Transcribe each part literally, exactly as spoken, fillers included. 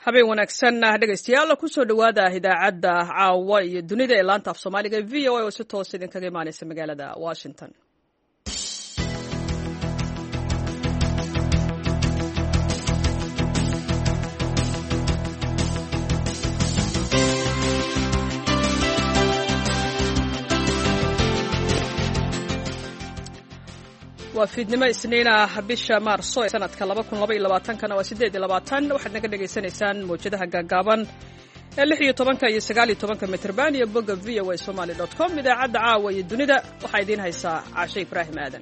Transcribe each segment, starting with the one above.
habeen wanaagsan dhegaystayaal ku soo dhawaada idaacadda caawa iyo dunida ee laanta af Soomaaliga V O A oo si toos idin kaga imaanaysa magaalada Washington. waa fiidnimo isniina bisha maarso ee sanadka laba kun laba iyo labaatan kana waa siddeed iyo labaatan waxaad naga dhageysanaysaan mowjadaha gaagaaban ee lix iyo tobanka iyo sagaal iyo tobanka mitirban iyo bogga v o a somali dot com idaacadda caawa iyo dunida waxaa idiin haysaa Caashe Ibraahim Aadan.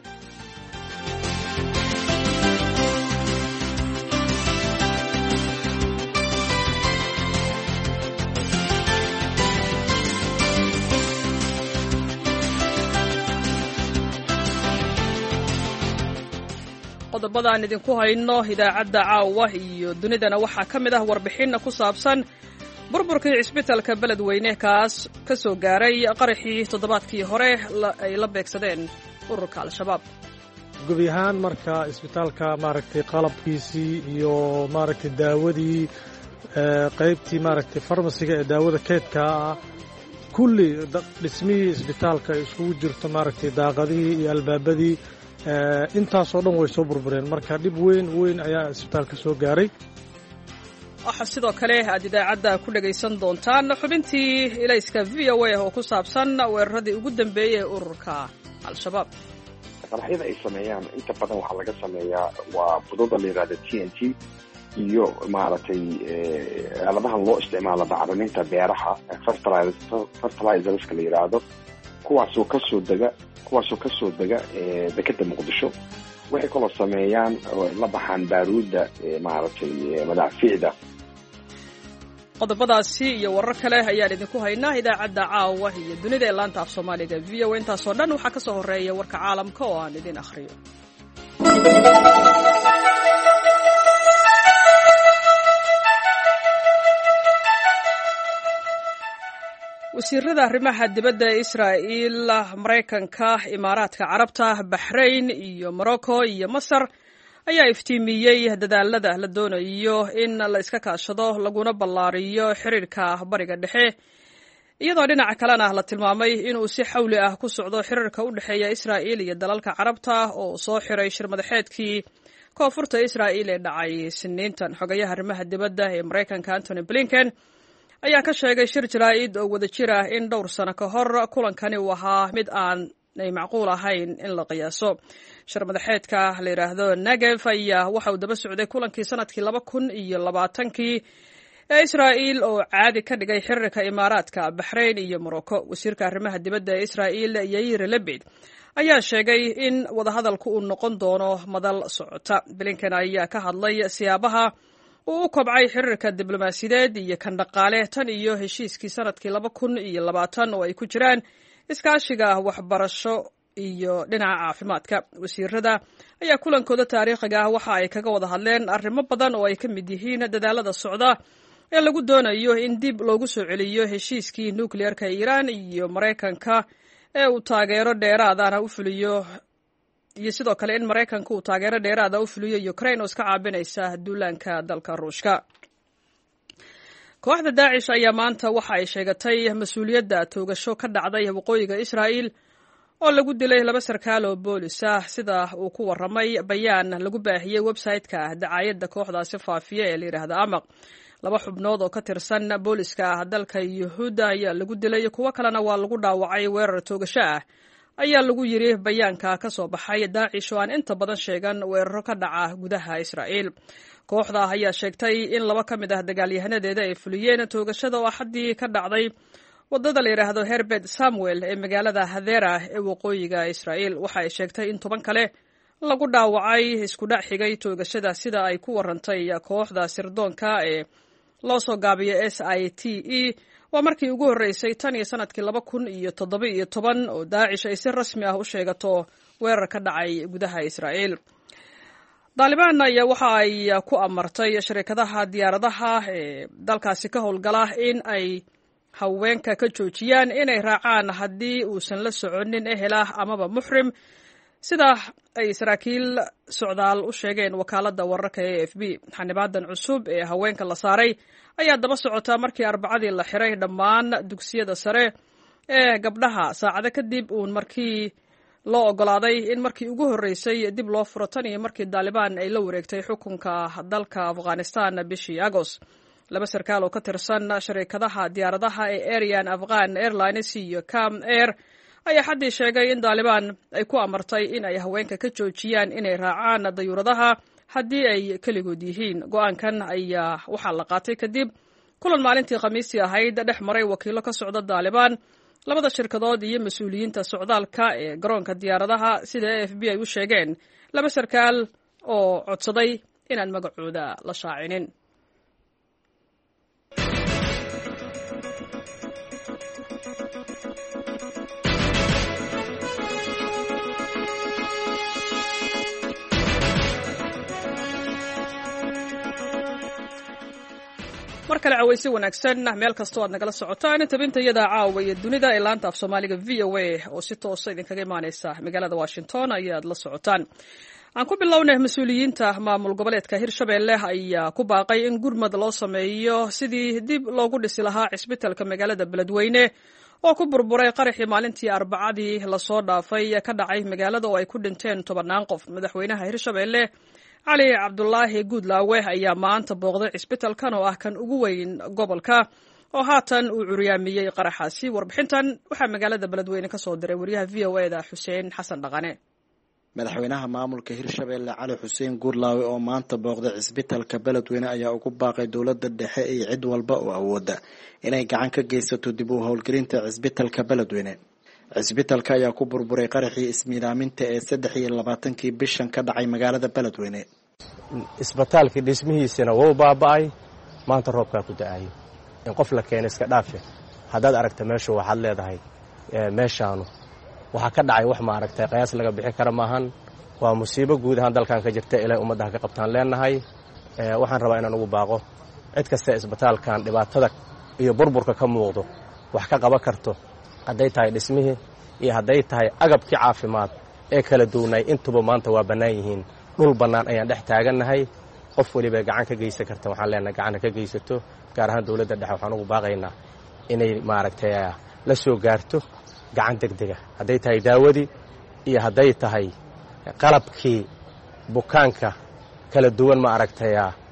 qodobada aan idinku hayno idaacadda caawa iyo dunidana waxaa ka mid ah warbixin ku saabsan burburkii cisbitaalka beledweyne kaas ka soo gaaray qaraxii toddobaadkii hore ay la beegsadeen ururka al-shabaab. gubi ahaan marka isbitaalka maaragtay qalabkiisii iyo maaragtay daawadii qaybtii maaragtay farmasiga ee daawada keedka ah kulli dhismihii isbitaalka iskugu jirto maaragtay daaqadihii iyo albaabadii intaasoo dhan way soo burbureen marka dhib weyn weyn ayaa isbitaalka soo gaaray. waxaa sidoo kale aad idaacadda ku dhagaysan doontaan xubintii ilayska V O A oo ku saabsan weeraradii ugu dambeeyey ee ururka al-shabaab. qaraxyada ay sameeyaan inta badan waxaa laga sameeyaa waa budada la yidhahda T N T iyo maaragtay aaladahan loo isticmaalo bacriminta beeraha fertilizerska la yidhaahdo kuwaasoo ka soo dega kuwaasoo ka soo dega dekeda muqdisho waxay kaloo sameeyaan oo la baxaan baaruudda maaragtay madaafiicda. qodobadaasi iyo warar kale ayaan idinku haynaa idaacadda caawa iyo dunida ee laanta af Soomaaliga V O A intaasoo dhan waxaa ka soo horeeya warka caalamka oo aan idin akhriyo. wasiirada arrimaha dibadda ee Israa'iil, Mareykanka, Imaaraadka Carabta, Bahrain iyo Morocco iyo Masar ayaa iftiimiyey dadaalada la doonayo in la iska kaashado laguna ballaariyo xiriirka bariga dhexe iyadoo dhinaca kalena la tilmaamay inuu si xawli ah ku socdo xiriirka u dhexeeya Israa'iil iyo dalalka Carabta oo soo xiray shir madaxeedkii koonfurta Israa'iil ee dhacay Isniintan. xogayaha arrimaha dibadda ee Mareykanka Antony Blinken ayaa ka sheegay shir jaraa'id oo wada jir ah in dhowr sano ka hor kulankani uu ahaa mid aan ay macquul ahayn in la qiyaaso. shir madaxeedka la yidhaahdo Negev ayaa waxa uu daba socday kulankii sanadkii laba kun iyo labaatankii ee Israa'iil oo caadi ka dhigay xiriirka Imaaraadka, Bahrain iyo Morocco. wasiirka arrimaha dibadda ee Israa'iil Yair Lapid ayaa sheegay in wadahadalku uu noqon doono madal socota. Blinken ayaa ka hadlay siyaabaha uu u kobcay xiriirka diblomaasiyadeed iyo kan dhaqaale tan iyo heshiiskii sanadkii laba kun iyo labaatan oo ay ku jiraan iskaashiga waxbarasho iyo dhinaca caafimaadka. wasiirada ayaa kulankooda taariikhiga ah waxa ay kaga wada hadleen arrimo badan oo ay ka mid yihiin dadaalada socda ee lagu doonayo in dib loogu soo celiyo heshiiskii nukliyeerka Iiraan iyo Mareykanka ee uu taageero dheeraadana u fuliyo iyo sidoo kale in Mareykanka uu taageero dheeraada u fuliyo Ukraine oo iska caabinaysa duulaanka dalka Ruushka. kooxda Daesh ayaa maanta waxa ay sheegatay mas'uuliyadda toogasho ka dhacday waqooyiga Israa'iil oo lagu dilay laba sarkaal oo boolis ah sida uu ku warramay bayaan lagu baahiyey website-ka dacaayadda kooxdaasi faafiya ee la yidhaahdo Amaq. laba xubnood oo ka tirsan booliska dalka Yuhuudda ayaa lagu dilay kuwo kalena waa lagu dhaawacay weerar toogasho ah ayaa lagu yiri bayaanka ka soo baxay Daesh oo aan inta badan sheegan weeraro ka dhaca gudaha Israa'iil. kooxda ayaa sheegtay in laba ka mid ah dagaalyahanadeeda ay fuliyeen toogashada oo xaddii ka dhacday wadada la yiraahdo Herbert Samuel ee magaalada Hadera ee waqooyiga Israa'iil. waxa ay sheegtay in toban kale lagu dhaawacay isku dhac xigay toogashada sida ay ku warantay kooxda sirdoonka ee loo soo gaabiyay S I T E. waa markii ugu horreysay tan iyo sanadkii laba kun iyo toddoba iyo toban oo Daesh ay si rasmi ah u sheegato weerar ka dhacay gudaha Israa'iil. Taliban ayaa waxa ay ku amartay shirkadaha diyaaradaha ee dalkaasi ka howlgala in ay haweenka ka joojiyaan inay raacaan haddii uusan la soconin ehel ah amaba muxrim sida ay saraakiil socdaal u sheegeen wakaaladda wararka ee A F B. xanibaadan cusub ee haweenka la saaray ayaa daba socotaa markii arbacadii la xiray dhammaan dugsiyada sare ee gabdhaha saacado kadib uun markii loo ogolaaday in markii ugu horreysay dib loo furo tan iyo markii Taliban ay la wareegtay xukunka dalka Afghanistan bishii Agost. laba sarkaal oo ka tirsan shirkadaha diyaaradaha ee Ariane Afghan Airlines iyo Kam Air ayaa xaddii sheegay in Taliban ay ku amartay in ay haweenka ka joojiyaan inay raacaan dayuuradaha haddii ay keligood yihiin. go'aankan ayaa waxaa la qaatay kadib kulan maalintii Khamiistii ahayd dhex maray wakiilo ka socda Taliban, labada shirkadood iyo mas'uuliyiinta socdaalka ee garoonka diyaaradaha, sida A F B ay u sheegeen laba sarkaal oo codsaday inaan magacooda la shaacinin. mar kale cawaysi wanaagsan meel kastoo aad nagala socotaan tabintayada caawa iyo dunida ee laanta af Soomaaliga V O A oo si toos ah idinkaga imaaneysa magaalada Washington ayaad la socotaan. aan ku bilownay mas'uuliyiinta maamul goboleedka Hirshabelle ayaa ku baaqay in gurmad loo sameeyo sidii dib loogu dhisi lahaa cisbitaalka magaalada Beledweyne oo ku burburay qaraxii maalintii Arbacadii la soo dhaafay ka dhacay magaalada oo ay ku dhinteen tobanaan qof. madaxweynaha Hirshabelle Cali Cabdullaahi Guudlaawe ayaa maanta booqday cisbitaalkan oo ah kan ugu weyn gobolka oo haatan uu curyaamiyey qaraxaasi. warbixintan waxaa magaalada Beledweyne ka soo diray wariyaha V O A da Xuseen Xasan Dhaqane. madaxweynaha maamulka Hirshabelle Cali Xuseen Guudlaawe oo maanta booqday cisbitaalka Beledweyne ayaa ugu baaqay dowladda dhexe iyo cid walba oo awooda inay gacan ka geysato dib u howlgelinta cisbitaalka Beledweyne. cisbitaalka ayaa ku burburay qaraxii ismiidaaminta ee saddex iyo labaatankii bishan ka dhacay magaalada Beledweyne. isbitaalkii dhismihiisana wuu baaba'ay, maanta roobkaa ku da'ayo in qof la keenay iska dhaafe. haddaad aragta meeshu waxaad leedahay meeshaanu waxaa ka dhacay wax ma aragtay qiyaas laga bixi kara maahan. waa musiibo guud ahaan dalkan ka jirta ilaa ummadda ka qabtaan leenahay. waxaan rabaa inaan ugu baaqo cid kasta isbitaalkan dhibaatada iyo burburka ka muuqdo wax ka qaban karto, hadday tahay dhismihii iyo hadday tahay agabkii caafimaad ee kala duwanay intuba maanta waa bannaan yihiin. dhul bannaan ayaan dhex taagannahay. qof waliba gacan ka geysan karta waxaan leenahay gacan ka geysato, gaar ahaan dowladda dhexe waxaan ugu baaqaynaa inay maaragtay la soo gaarto gacan degdega, hadday tahay daawadii iyo hadday tahay qalabkii bukaanka kala duwan ma aragtay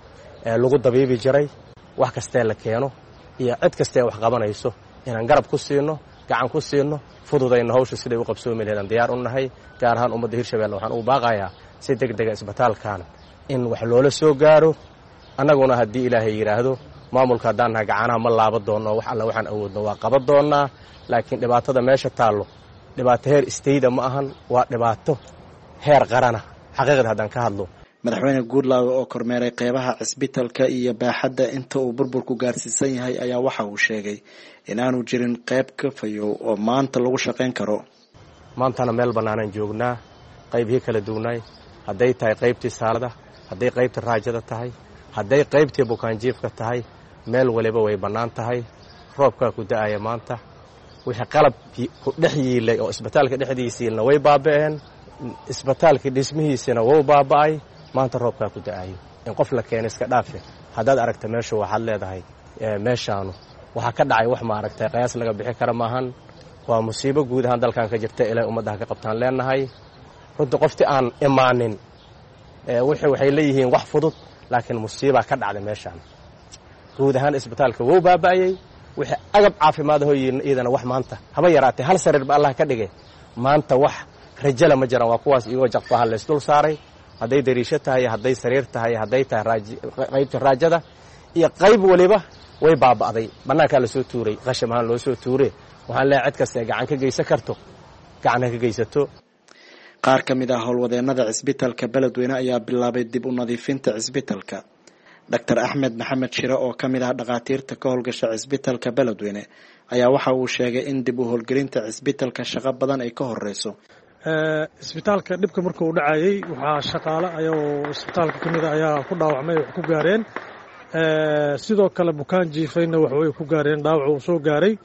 lagu dabiibi jiray. wax kastee la keeno iyo cid kastee wax qabanayso inaan garab ku siino, gacan ku siino, fududayna hawsha siday u qabsoomi lahayd diyaar u nahay. gaar ahaan ummadda Hirshabelle waxaan ugu baaqayaa si degdega isbitaalkan in wax loola soo gaaro. annaguna haddii ilaahay yidhaahdo maamulka haddaan nahay gacanaha ma laaba doono, wax alla waxaan awoodno waa qaban doonaa. laakiin dhibaatada meesha taallo dhibaato heer istayda ma ahan, waa dhibaato heer qarana xaqiiqada haddaan ka hadlo. madaxweyne Guudlaawe oo kormeeray qeybaha cisbitaalka iyo baaxadda inta uu burburku gaarsiisan yahay ayaa waxa uu sheegay inaanu jirin qayb ka fayow oo maanta lagu shaqayn karo. maantana meel bannaanan joognaa, qaybihii kala duwanaay, hadday tahay qaybtii saalada, hadday qaybtii raajada tahay, hadday qaybtii bukaanjiifka tahay, meel waliba way bannaan tahay. roobkaa ku da'aya maanta, wixii qalab ku dhex yiilay oo isbitaalka dhexdiisiina way baaba'een. isbitaalkii dhismihiisana wuu baaba'ay, maanta roobkaa ku da'ayo in qof la keenay iska dhaafe. haddaad aragta meeshu waxaad leedahay meeshaanu waxaa ka dhacay wax ma aragtay qiyaas laga bixi kara maahan. waa musiibo guud ahaan dalkan ka jirta ilaa ummadda ka qabtaan leenahay. runtii qoftii aan imaanin waxay leeyihiin wax fudud, laakiin musiibaa ka dhacday meeshaan. guud ahaan isbitaalka wuu baaba'ayey. wixii agab caafimaad ahoo iyadana wax maanta haba yaraatay hal sariir ba Allah ka dhigay. maanta wax rajala ma jiraan, waa kuwaas iyagoo jaqfaha la isdul saaray. hadday dariisho tahay, hadday sariir tahay, hadday tahay qaybta raajada iyo qayb waliba way baaba'day. bannaankaa la soo tuuray, qasham ahaan loo soo tuuray. waxaan leeyahay cid kasta gacan ka geysan karto gacan ka geysato. qaar ka mid ah howlwadeennada cisbitaalka Beledweyne ayaa bilaabay dib u nadiifinta cisbitaalka. Doctor Axmed Maxamed Shire oo ka mid ah dhaqaatiirta ka howlgasha cisbitaalka Beledweyne ayaa waxa uu sheegay in dib u howlgelinta cisbitaalka shaqo badan ay ka horeyso. isbitaalka dhibka markuu u dhacayay waxaa shaqaale ayagoo isbitaalka ka mid ah ayaa ku dhaawacmay, wax ku gaareen. sidoo kale bukaan jiifayna wax way ku gaareen, dhaawac uu soo gaaray.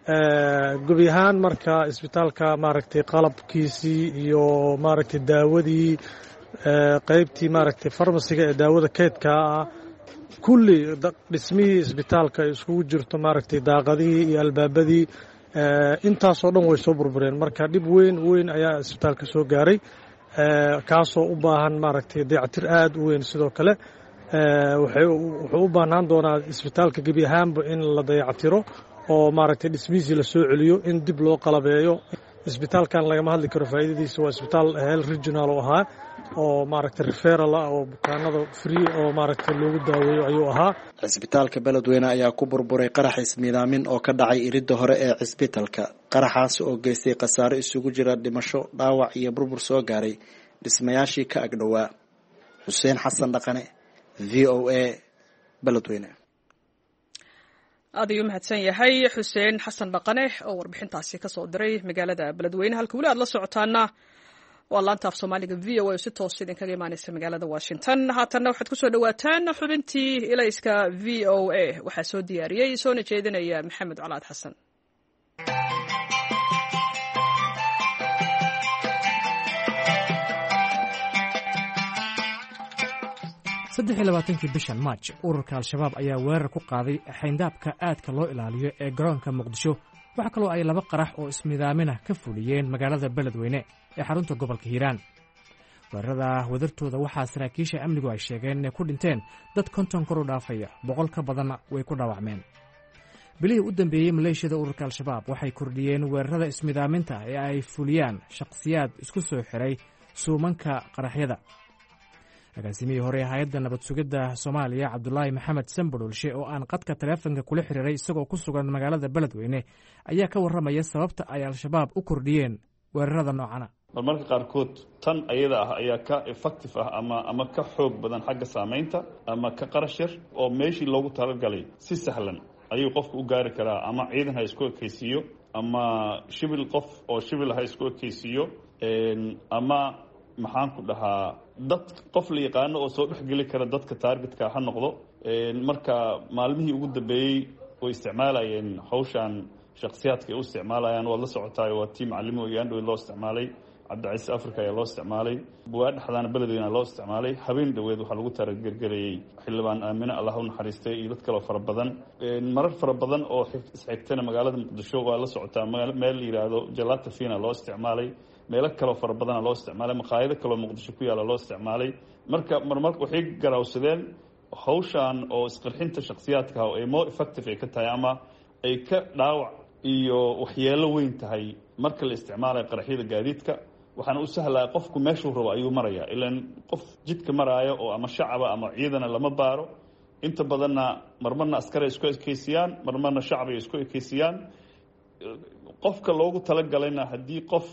gebi ahaan marka isbitaalka maaragtay qalabkiisii iyo maaragtay daawadii qaybtii maaragtay farmasiga ee daawada keedka ah kulli dhismihii isbitaalka iskugu jirto maaragtay daaqadihii iyo albaabadii intaasoo dhan way soo burbureen marka dhib weyn weyn ayaa isbitaalka soo gaaray kaasoo u baahan maaragtay dayactir aad u weyn sidoo kale wuxuu u baahnaan doonaa isbitaalka gebi ahaanba in la dayactiro oo maaragtay dhismihiisii la soo celiyo in dib loo qalabeeyo isbitaalkan lagama hadli karo faa'iidadiisa waa isbitaal health regional oo ahaa oo maaragtay referal ah oo bukaanada free oo maaragtay loogu daaweeyo ayuu ahaa. Cisbitaalka Beledweyne ayaa ku burburay qarax ismiidaamin oo ka dhacay iridda hore ee cisbitaalka. Qaraxaas oo geystay khasaare isugu jira dhimasho, dhaawac iyo burbur soo gaaray dhismayaashii ka agdhowaa. Xuseen Xasan Dhaqane, V O A, Beledweyne. aad ayuu mahadsan yahay xuseen xasan dhaqane oo warbixintaasi ka soo diray magaalada Beledweyne. halka weli aad la socotaana waa laanta af Soomaaliga V O A si toos idin kaga imaanaysa magaalada Washington. haatanna waxaad ku soo dhawaataan xubintii ilayska V O A waxaa soo diyaariyay soona jeedinaya Maxamed Calaad Xasan. saddex iyo labaatankii bishan March ururka Al-Shabaab ayaa weerar ku qaaday xayndaabka aadka loo ilaaliyo ee garoonka Muqdisho. waxa kaloo ay laba qarax oo ismiidaaminah ka fuliyeen magaalada Beledweyne ee xarunta gobolka Hiiraan. weerarada wadartooda waxaa saraakiisha amnigu ay sheegeen inay ku dhinteen dad konton kor u dhaafaya, boqol ka badanna way ku dhaawacmeen. bilihii u dambeeyey maleeshiyada ururka Al-Shabaab waxay kordhiyeen weerarada ismiidaaminta ee ay fuliyaan shakhsiyaad isku soo xiray suumanka qaraxyada. agaasimihii hore ee hay-adda nabad sugidda Soomaaliya Cabdulaahi Maxamed Sambadhoolshe oo aan qadka taleefanka kula xiriiray isagoo ku sugan magaalada Beledweyne ayaa ka warramaya sababta ay Al-Shabaab u kordhiyeen weerarada noocana. marmarka qaarkood tan ayada ah ayaa ka effective ah ama ama ka xoog badan xagga saamaynta ama ka qarash yar oo meeshii loogu talagalay si sahlan ayuu qofku u gaari karaa, ama ciidan ha isku ekaysiiyo ama shibil qof oo shibil ha isku ekaysiiyo ama maxaan ku dhahaa dad qof la yaqaano oo soo dhexgeli kara dadka targetka ha noqdo. marka maalmihii ugu dambeeyey way isticmaalayeen hawshan shakhsiyaadka ay u isticmaalayaan. waad la socotaay waa tii macalimo iyo andhow loo isticmaalay, cabdicasiis africa ayaa loo isticmaalay, bugaa dhexdaana Beledweyne loo isticmaalay. habeen dhaweed waxaa lagu taragergelayey xildhibaan aamine allah u naxariistay iyo dad kaloo fara badan. marar fara badan oo isxigtana magaalada Muqdisho waa la socotaa, meel la yidhaahdo Jalata Fina loo isticmaalay, meelo kaloo fara badana loo isticmaalay, maqaayado kaloo Muqdisho ku yaala loo isticmaalay. marka marmar waxay garawsadeen hawshan oo isqarxinta shakhsiyaadka oo ay more effective ay ka tahay ama ay ka dhaawac iyo waxyeelo weyn tahay marka la isticmaalayo qaraxyada gaadiidka. waxaana u sahlaa qofku meeshuu rabo ayuu marayaa, ilaan qof jidka maraayo oo ama shacaba ama ciidana lama baaro. inta badanna marmarna askari ay isku ekeysiyaan, marmarna shacab ay isku ekeysiyaan. qofka loogu talagalayna haddii qof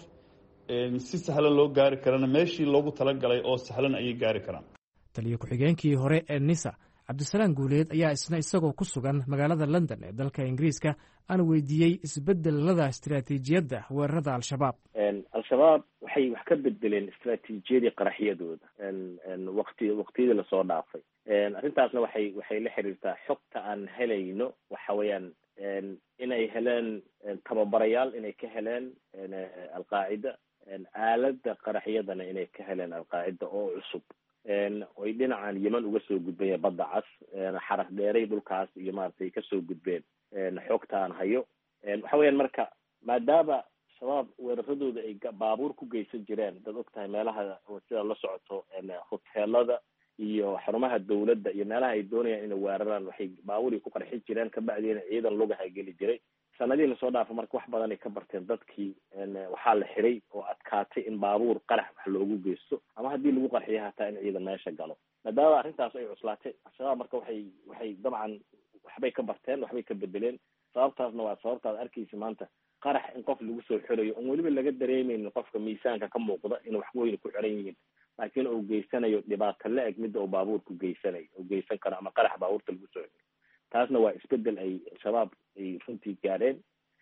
si sahlan loo gaari karana meeshii loogu talagalay oo sahlan ayay gaari karaan. taliye ku-xigeenkii hore ee nisa cabdisalaam guuleed ayaa isna isagoo ku sugan magaalada London ee dalka Ingiriiska aan weydiiyey isbedelada istiraatiijiyadda weerarada Al-Shabaab. Al-Shabaab waxay wax ka bedeleen istiraatiijiyadii qaraxyadooda waqti waqtiyadii la soo dhaafay. arrintaasna waxay waxay la xiriirtaa xogta aan helayno waxa weeyaan inay heleen tababarayaal inay ka heleen Al-Qaacida, aaladda qaraxyadana inay ka heleen Al-Qaacida oo cusub. oy dhinacan Yemen uga soo gudbeen badda cas, xaraf dheeray dhulkaas iyo maaragtay ka soo gudbeen xogta aan hayo. waxa weeyaan marka maadaama shabaab weeraradooda ay baabuur ku geysan jireen, dad ogtahay meelaha sida la socoto hoteelada iyo xarumaha dawladda iyo meelaha ay doonayaan inay weeraraan waxay baabuuri ku qarxin jireen, ka bacdiina ciidan lugaha geli jiray. sanadii la soo dhaafo marka wax badan ay ka barteen dadkii. waxaa la xiray oo adkaatay in baabuur qarax wax loogu geysto ama haddii lagu qarxiyo hataa in ciidan meesha galo. maadaama arrintaas ay cuslaatay, Al-Shabaab marka waxay waxay dabcan waxbay ka barteen, waxbay ka bedeleen. sababtaasna waa sababtaad arkaysa maanta qarax in qof lagu soo xirayo oon weliba laga dareemaynin qofka miisaanka ka muuqda in wax weyn ku xiran yihiin, laakiin uu geysanayo dhibaato la-eg midda uu baabuurku geysanayo uu geysan karo ama qarax baabuurta lagu soo xiro. taasna waa isbedel ay Al-Shabaab ay runtii gaadheen,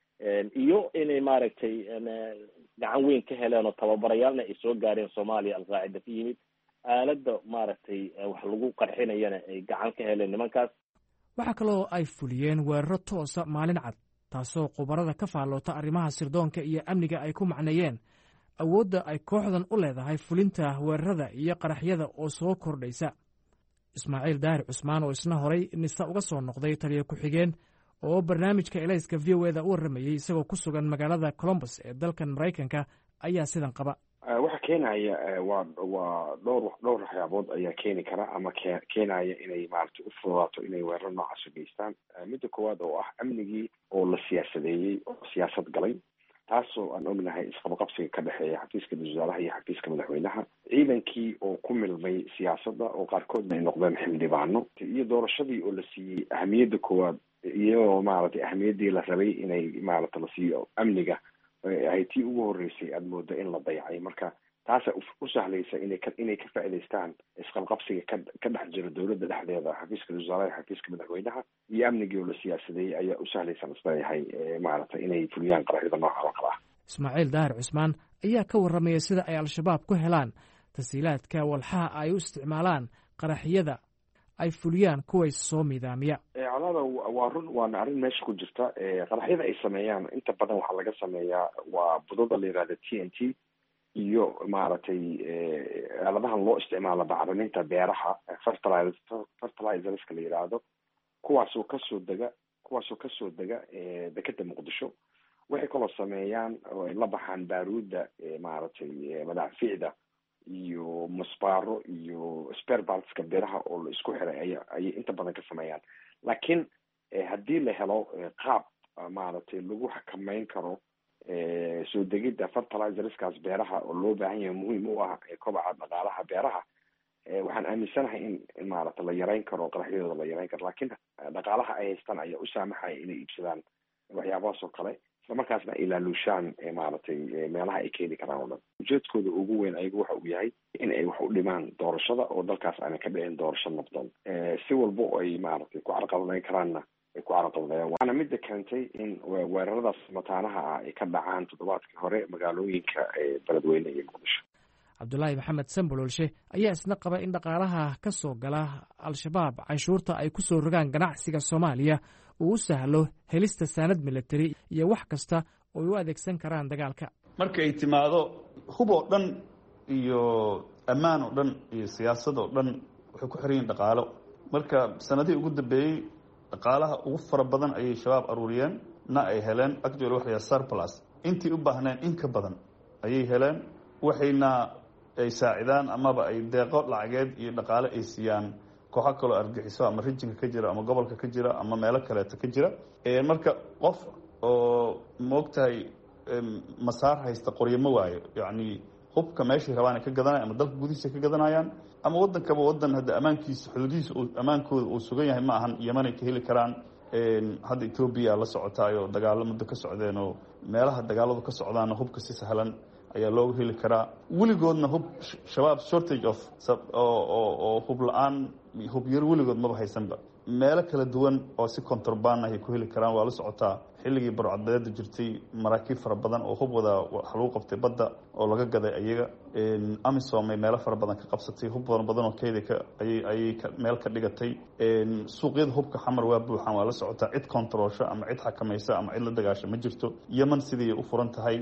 iyo inay maaragtay gacan weyn ka heleen oo tababarayaalna ay soo gaareen Soomaaliya. Al-Qaacida ka yimid, aaladda maaragtay wax lagu qarxinayana ay gacan ka heleen nimankaas. waxaa kaloo ay fuliyeen weeraro toosa maalin cad taasoo khubarada ka faalloota arrimaha sirdoonka iyo amniga ay ku macneeyeen awoodda ay kooxdan u leedahay fulinta weerarada iyo qaraxyada oo soo kordhaysa. ismaaciil daahir cusmaan oo isna horay nisa uga soo noqday taliya ku-xigeen oo barnaamijka elayska v o eda u warramayey isagoo ku sugan magaalada colombus ee dalkan maraykanka ayaa sidan qaba. waxa keenaya waa waa dhowr dhowr waxyaabood ayaa keeni kara ama ke keenaya inay maaragtay u fududaato inay weerar noocaas u geystaan. midda koowaad oo ah amnigii oo la siyaasadeeyey oo siyaasad galay, taasoo aan ognahay isqabaqabsiga ka dhexeeya xafiiska wasaaraha iyo xafiiska madaxweynaha, ciidankii oo ku milmay siyaasadda oo qaarkoodna ay noqdeen xildhibaano, iyo doorashadii oo la siiyey ahamiyadda koowaad iyadoo maaragtay ahamiyaddii la rabay inay maaragta la siiyo amniga ay tii ugu horreysay aada moodo in la dayacay. marka taasa u sahlaysa inay ka inay ka faa'idaystaan isqabqabsiga ka ka dhex jira dowladda dhexdeeda, xafiiska wasaaraha, xafiiska madaxweynaha iyo amnigii oo la siyaasadeeyey ayaa u sahlaysan isleeyahay maaragtay inay fuliyaan qaraxyada nooca oo kale ah. ismaaciil daahir cusmaan ayaa ka warramaya sida ay al-shabaab ku helaan tasiilaadka walxaha ay u isticmaalaan qaraxyada ay fuliyaan kuway soo miidaamiya. colaada waa run, waana arrin meesha ku jirta. qaraxyada ay sameeyaan inta badan waxaa laga sameeyaa waa budada la yihahda t n t iyo maaragtay aaladahan loo isticmaalo bacriminta beeraha fertiliz fertilizerska la yidhaahdo, kuwaasoo kasoo dega kuwaasoo kasoo dega dekeda muqdisho. waxay kaloo sameeyaan oo ay la baxaan baaruudda maaragtay madaafiicda iyo musbaaro iyo spare partska beeraha oo la isku xiray aya ayay inta badan ka sameeyaan. laakiin haddii la helo qaab maaragtay lagu xakameyn karo soo degidda fertilizerskaas beeraha oo loo baahan yahay muhiim u ah kobaca dhaqaalaha beeraha, waxaan aaminsanahay in in maaragta la yareyn karo qaraxyadooda la yareyn karo. laakiin dhaqaalaha ay haystaan ayaa u saamaxaya inay iibsadaan waxyaabahaas oo kale, islamarkaasna ay ilaaluushaan maaragtay meelaha ay keeni karaan oo dhan. ujeedkooda ugu weyn ayagu waxa uu yahay in ay wax u dhimaan doorashada oo dalkaas aanay ka dhicin doorasho nabdoon. si walba oo ay maaragtay ku carqaladeyn karaanna ay ku carqaladeeyaan. waana midda keentay in weeraradaas mataanaha ah ay ka dhacaan toddobaadkii hore magaalooyinka beledweyne iyo muqdisho. cabdulaahi maxamed sambololshe ayaa isna qaba in dhaqaalaha ka soo gala al-shabaab canshuurta ay ku soo rogaan ganacsiga soomaaliya uu u sahlo helista saanad militari iyo wax kasta oo ay u adeegsan karaan dagaalka. marka ay timaado hub oo dhan iyo ammaan oo dhan iyo siyaasad oo dhan waxay ku xiran yihiin dhaqaalo. marka sanadihii ugu dambeeyey dhaqaalaha ugu fara badan ayay shabaab aruuriyeen na ay heleen actually waxa la surplus, intii u baahneen in ka badan ayay heleen. waxayna ay saacidaan amaba ay deeqo lacageed iyo dhaqaale ay siiyaan kooxo kaloo argaxiso ama rijinka ka jira ama gobolka ka jira ama meelo kaleeto ka jira. marka qof oo moogtahay masaar haysta qoryamo waayo, yacni hubka meeshay rabaan ka gadanaya ama dalka gudihiisa ka gadanayaan ama wadankaba wadan hadda ammaankiisa xuduudihiisa ammaankooda uu sugan yahay ma ahan. yemanay ka heli karaan. hadda etoobiya la socotaayo dagaalo muddo ka socdeen oo meelaha dagaaladu ka socdaana hubka si sahlan ayaa looga heli karaa. weligoodna hub shabaab shortage of oo hub la-aan hub yar weligood maba haysanba. meelo kala duwan oo si contraband ay ku heli karaan. waa la socotaa xilligii barcadbeeda jirtay maraakiib fara badan oo hub wada wax lagu qabtay badda oo laga gaday ayaga. amisom ay meelo fara badan ka qabsatay, hub badan badan oo keeda ka ayay ayay meel ka dhigatay. suuqyada hubka xamar waa buuxaan. waa la socotaa cid controlsha ama cid xakamaysa ama cid la dagaasha ma jirto. yemen sidii u furan tahay.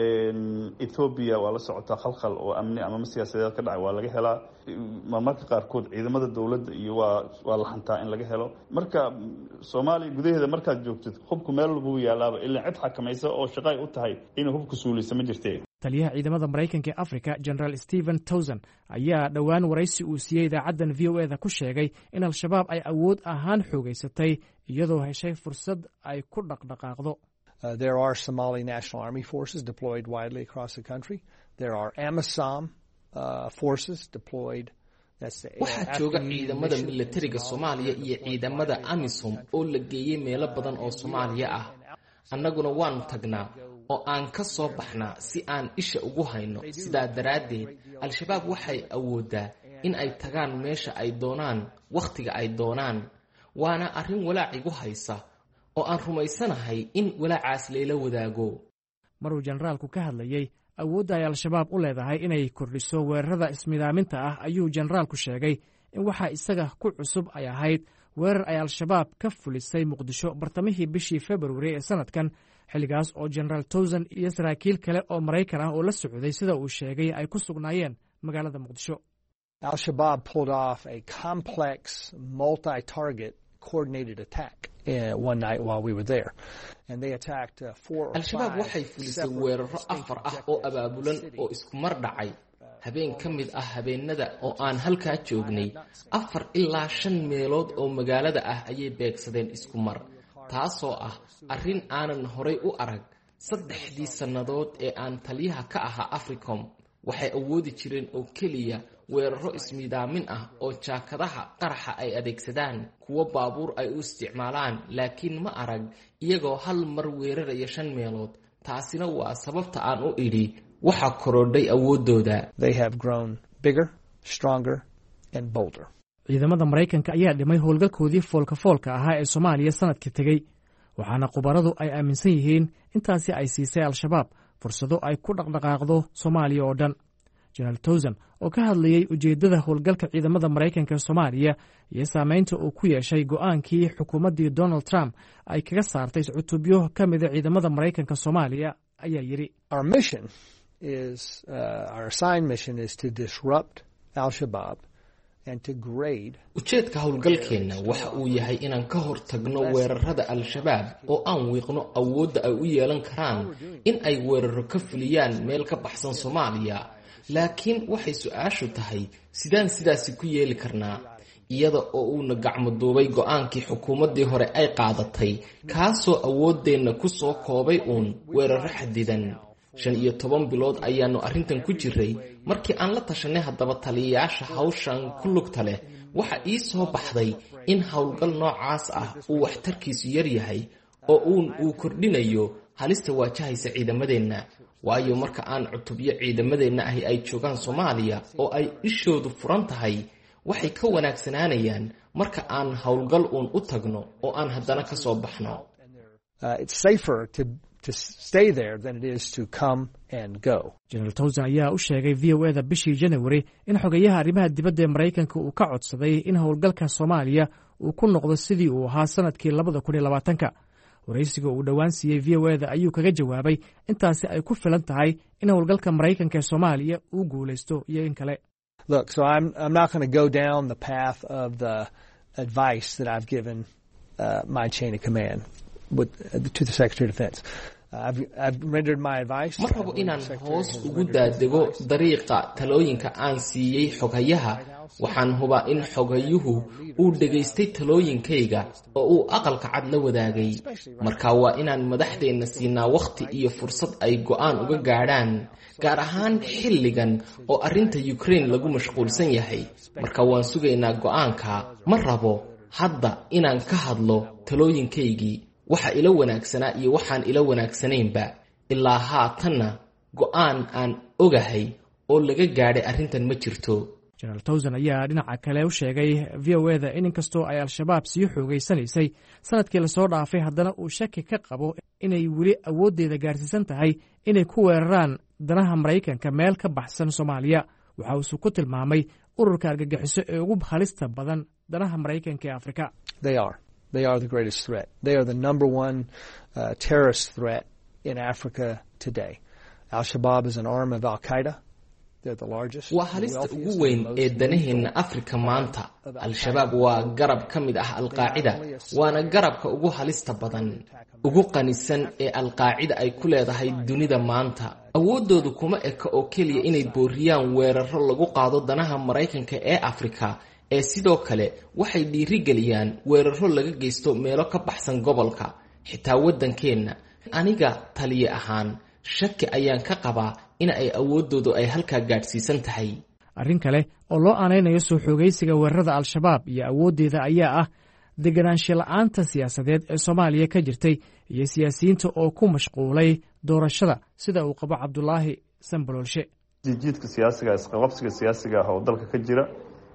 ethoobia waa la socotaa khalkhal oo amni ama siyaasadeed ka dhacay waa laga helaa. marmarka qaarkood ciidamada dowladda iyo waa waa la hantaa in laga helo. marka soomaaliya gudaheeda markaad joogtid hubku meel walbuu yaalaaba ilaa cid xakamaysa oo shaqay u tahay inay hubku suuliysa ma jirtee. taliyaha ciidamada maraykanka ee africa generaal stephen towson ayaa dhowaan waraysi uu siiyey idaacaddan v o eda ku sheegay in al-shabaab ay awood ahaan xoogaysatay iyadoo heshay fursad ay ku dhaqdhaqaaqdo. Uh, there are Somali National Army forces deployed widely across the country. There are AMISOM uh, forces deployed. waxaa jooga ciidamada milatariga Soomaaliya iyo ciidamada AMISOM oo la geeyay meelo badan oo Soomaaliya ah. annaguna waanu tagnaa oo aan ka soo baxnaa si aan isha ugu hayno. sidaa daraaddeed al-shabaab waxay awoodaa in ay tagaan meesha ay doonaan wakhtiga ay doonaan. waana arrin walaac igu haysa oo aan rumaysanahay in walaacaas layla wadaago. maruu generaalku ka hadlayey awoodda ay al-shabaab u leedahay inay kordhiso weerarada ismidaaminta ah ayuu generaalku sheegay in waxaa isaga ku cusub ay ahayd weerar ay al-shabaab ka fulisay muqdisho bartamihii bishii februari ee sanadkan xilligaas oo generaal towsan iyo saraakiil kale oo maraykan ah oo la socday sida uu sheegay ay ku sugnaayeen magaalada muqdisho. Al-Shabaab pulled off a complex multi-target coordinated attack uh, one night while we were there, and they attacked uh, four or al-shabaab five waxay fulisay weeraro afar ah oo abaabulan oo isku mar dhacay habeen ka mid ah habeenada oo aan halkaa joognay afar ilaa shan meelood oo magaalada ah ayay beegsadeen isku mar, taasoo ah arrin aanan horay u arag saddexdii sannadood ee aan taliyaha ka ahaa africom. waxay awoodi jireen oo keliya weeraro ismiidaamin ah oo jaakadaha qaraxa ay adeegsadaan, kuwo baabuur ay u isticmaalaan, laakiin ma arag iyagoo hal mar weeraraya shan meelood. taasina waa sababta aan u idhi waxa korodhay awooddooda. ciidamada maraykanka ayaa dhimay howlgalkoodii foolka-foolka ahaa ee soomaaliya sanadkii tegey, waxaana khubaradu ay aaminsan yihiin intaasi ay siisay al-shabaab fursado ay ku dhaqdhaqaaqdo soomaaliya oo dhan. generaal towsan oo ka hadlayey ujeeddada howlgalka ciidamada maraykanka ee soomaaliya iyo saamaynta uu ku yeeshay go'aankii xukuumaddii donald trump ay kaga saartay cutubyo ka mida ciidamada maraykanka soomaaliya ayaa yidhi ujeedka howlgalkeenna waxa uu yahay inaan ka hor tagno weerarada al-shabaab oo aan wiiqno awoodda ay u yeelan karaan in ay weeraro ka fuliyaan meel ka baxsan soomaaliya. laakiin waxay su-aashu tahay sidaan sidaasi ku yeeli karnaa iyada oo uuna gacmo duubay go'aankii xukuumaddii hore ay qaadatay, kaasoo awooddeenna ku soo koobay uun weeraro xadidan. shan iyo toban bilood ayaannu arrintan ku jiray. markii aan la tashanay haddaba taliyayaasha hawshan ku lugta leh, waxa ii soo baxday in howlgal noocaas ah uu waxtarkiisu yar yahay oo uun uu kordhinayo halista waajahaysa ciidamadeenna. waayo marka aan cutubyo ciidamadeenna ahi ay joogaan soomaaliya oo ay ishoodu furan tahay, waxay ka wanaagsanaanayaan marka aan howlgal uun u tagno oo aan haddana ka soo baxno. generaal towsan ayaa u sheegay v o eda bishii januari in xogeyaha arrimaha dibadda ee maraykanka uu ka codsaday in howlgalka soomaaliya uu ku noqdo sidii uu ahaa sanadkii labada kun iyo labaatanka. waraysiga uu dhowaan siiyey v o eda ayuu kaga jawaabay intaasi ay ku filan tahay in howlgalka maraykanka ee soomaaliya uu guulaysto iyo in kale. Look, so I'm, I'm not going to go down the path of the advice that I've given uh, my chain of command with, uh, to the Secretary of Defense. Uh, I've, I've rendered my advice. Ma rabo inaan hoos ugu daadego dariiqa talooyinka aan siiyey xogayaha. waxaan hubaa in xogayuhu uu dhegaystay talooyinkayga oo uu aqalka cad la wadaagay. marka waa inaan madaxdeenna siinaa wakhti iyo fursad ay go'aan uga gaadhaan, gaar ahaan xilligan oo arrinta Ukraine lagu mashquulsan yahay. marka waan sugaynaa go'aanka. ma rabo hadda inaan ka hadlo talooyinkaygii, waxa ila wanaagsanaa iyo waxaan ila wanaagsanaynba. ilaa haatanna go'aan aan ogahay oo laga gaadhay arrintan ma jirto. generaal towsan ayaa dhinaca kale u sheegay v o eda in inkastoo ay al-shabaab sii xoogaysanaysay sanadkii lasoo dhaafay, haddana uu shaki ka qabo inay weli awooddeeda gaarsiisan tahay inay ku weeraraan danaha maraykanka meel ka baxsan soomaaliya. waxa uuse ku tilmaamay ururka argagixiso ee ugu halista badan danaha maraykanka ee afrika. They are the greatest threat. They are the number one uh, terrorist threat in Africa today. Al-Shabaab is an arm of Al-Qaeda. waa halista ugu weyn ee danaheenna afrika maanta. al-shabaab waa garab ka mid ah al-qaacida, waana garabka ugu halista badan, ugu qanisan ee al-qaacida ay ku leedahay dunida maanta. awooddoodu kuma eka oo keliya inay booriyaan weeraro lagu qaado danaha maraykanka ee afrika, ee sidoo kale waxay dhiirigeliyaan weeraro laga geysto meelo ka baxsan gobolka, xitaa waddankeenna. aniga taliye ahaan shaki ayaan ka qabaa in ay awooddoodu ay halkaa gaadhsiisan tahay. arrin kale oo loo aanaynayo soo xoogaysiga weerarada al-shabaab iyo awooddeeda ayaa ah deganaansho la'aanta siyaasadeed ee soomaaliya ka jirtay iyo siyaasiyiinta oo ku mashquulay doorashada, sida uu qabo cabdulaahi sanbaloolshe. jiidka siyaasiga isqabqabsiga siyaasiga ah oo dalka ka jira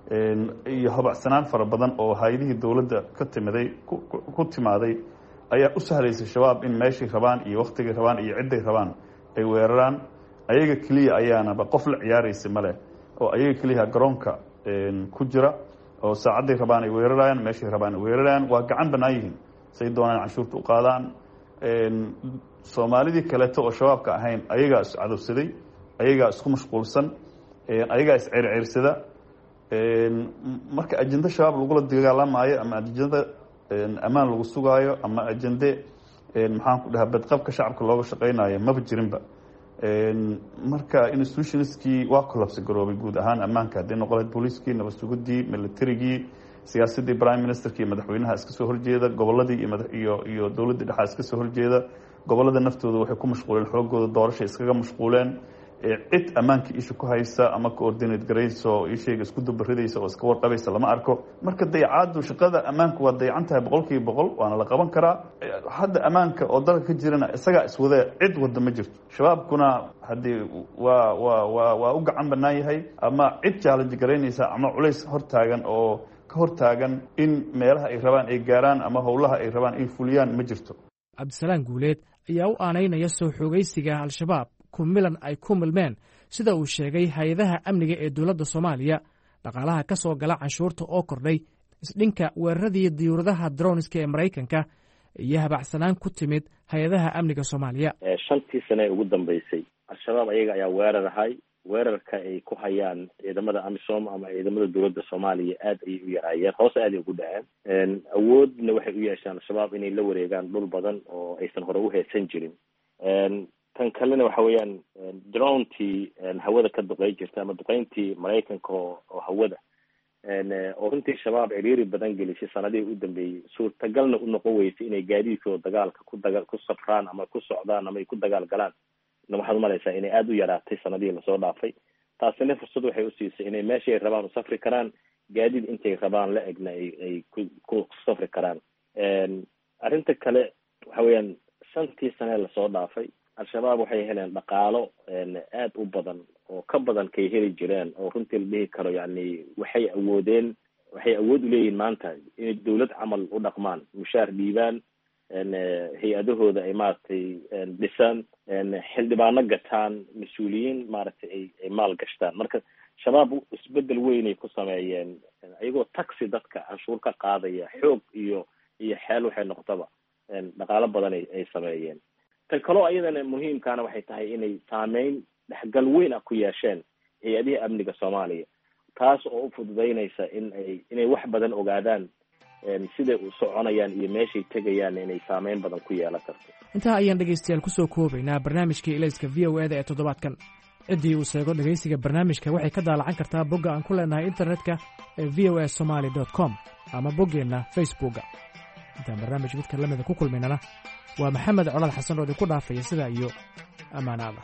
iyo habacsanaan fara badan oo hay-adihii dowladda ka timiday ku timaaday ayaa u sahlaysa shabaab in meeshay rabaan iyo wakhtigay rabaan iyo cidday rabaan ay weeraraan. ayaga keliya ayaanaba qof la ciyaaraysa male oo ayaga keliya garoonka ku jira oo saacaday rabaan ay weerarayaan, meeshay rabaan ay weerarayaan, waa gacan bannaan yihiin say doonaan canshuurta u qaadaan. soomaalidii kaleeto oo shabaabka ahayn ayagaa is cadowsaday, ayagaa isku mashquulsan, ayagaa is ceerceersada. marka ajende shabaab lagula dagaalamaayo ama ajende ammaan lagu sugaayo ama ajende maxaan ku dhahaa badqabka shacabka looga shaqaynayo maba jirinba. marka institutionskii waa collapse garoobay guud ahaan ammaanka, hadday noqon lahayd booliiskii, nabad sugidii, militarigii, siyaasadii prime ministerkii, madaxweynaha iska soo horjeeda, goboladii iyo iyo dowladdii dhexaa iska soo horjeeda. gobolada naftooda waxay ku mashquuleen xoogooda doorashay iskaga mashquuleen. cid ammaankii isha ku haysa ama coordinate garaysa oo ishayga isku dubaridaysa oo iska warqabaysa lama arko. marka dayacaadu shaqada ammaanku waa dayacan tahay boqol kiiba boqol, waana la qaban karaa. hadda ammaanka oo dalka ka jirana isagaa iswada, cid wadda ma jirto. shabaabkuna haddii waa waa waa waa u gacan bannaan yahay, ama cid challenge garaynaysa ama culays hortaagan oo ka hortaagan in meelaha ay rabaan ay gaaraan ama howlaha ay rabaan ay fuliyaan ma jirto. cabdisalaan guuleed ayaa u aanaynaya soo xoogaysiga al-shabaab ku milan ay ku milmeen sida uu sheegay hay-adaha amniga ee dowladda soomaaliya, dhaqaalaha ka soo gala canshuurta oo kordhay, isdhinka weeraradii diyuuradaha droniska ee maraykanka iyo habacsanaan ku timid hay-adaha amniga soomaaliya. shantii sane ee ugu dambeysay al-shabaab ayaga ayaa weerar ahay. weerarka ay ku hayaan ciidamada amisom ama ciidamada dowladda soomaaliya aad ayay u yaraayeen, hoose aad ay ugu dhaceen. awoodna waxay u yeeshaan al-shabaab inay la wareegaan dhul badan oo aysan hore u heedsan jirin. tan kalena waxa weeyaan drontii hawada ka duqeyn jirta ama duqeyntii maraykanka oo oo hawada oo runtii shabaab ciriiri badan gelisay sanadihii u dambeeyey, suurtagalna u noqon weysay inay gaadiidkooda dagaalka ku daga ku safraan ama ku socdaan ama ay ku dagaal galaan. waxaad umalaysaa inay aada u yaraatay sanadihii lasoo dhaafay. taasina fursad waxay u siisay inay meeshay rabaan u safri karaan, gaadiid intay rabaan la egna ay ay ku ku safri karaan. arrinta kale waxa weeyaan shantii sane lasoo dhaafay al-shabaab waxay heleen dhaqaalo aada u badan oo ka badan kay heli jireen, oo runtii la dhihi karo yani waxay awoodeen waxay awood u leeyihiin maanta inay dawlad camal u dhaqmaan, mushaar dhiibaan, hay-adahooda ay maaragtay dhisaan, xildhibaano gataan, mas-uuliyiin maaragtay ay ay maal gashtaan. marka shabaab isbedel weynay ku sameeyeen ayagoo taxi dadka canshuur ka qaadaya, xoog iyo iyo xeel waxay noqotaba dhaqaalo badan ay ay sameeyeen. tan kaloo ayadana muhiimkaana waxay tahay inay saameyn dhexgal weyn ah ku yeesheen hay-adihii amniga soomaaliya, taas oo u fududaynaysa in ay inay wax badan ogaadaan siday u soconayaan iyo meeshay tegayaan, inay saameyn badan ku yeelan karto. intaa ayaan dhegaystayaal kusoo koobaynaa barnaamijkii ilayska v o eda ee toddobaadkan. ciddii uu sheego dhegaysiga barnaamijka waxay ka daalacan kartaa bogga aan ku leenahay internetka ee v o a somaly dot com ama boggeenna facebooka. intaan barnaamij midka lamida ku kulmaynana waa maxamed colaad xasan oo idinku dhaafaya sidaa iyo ammaanaada.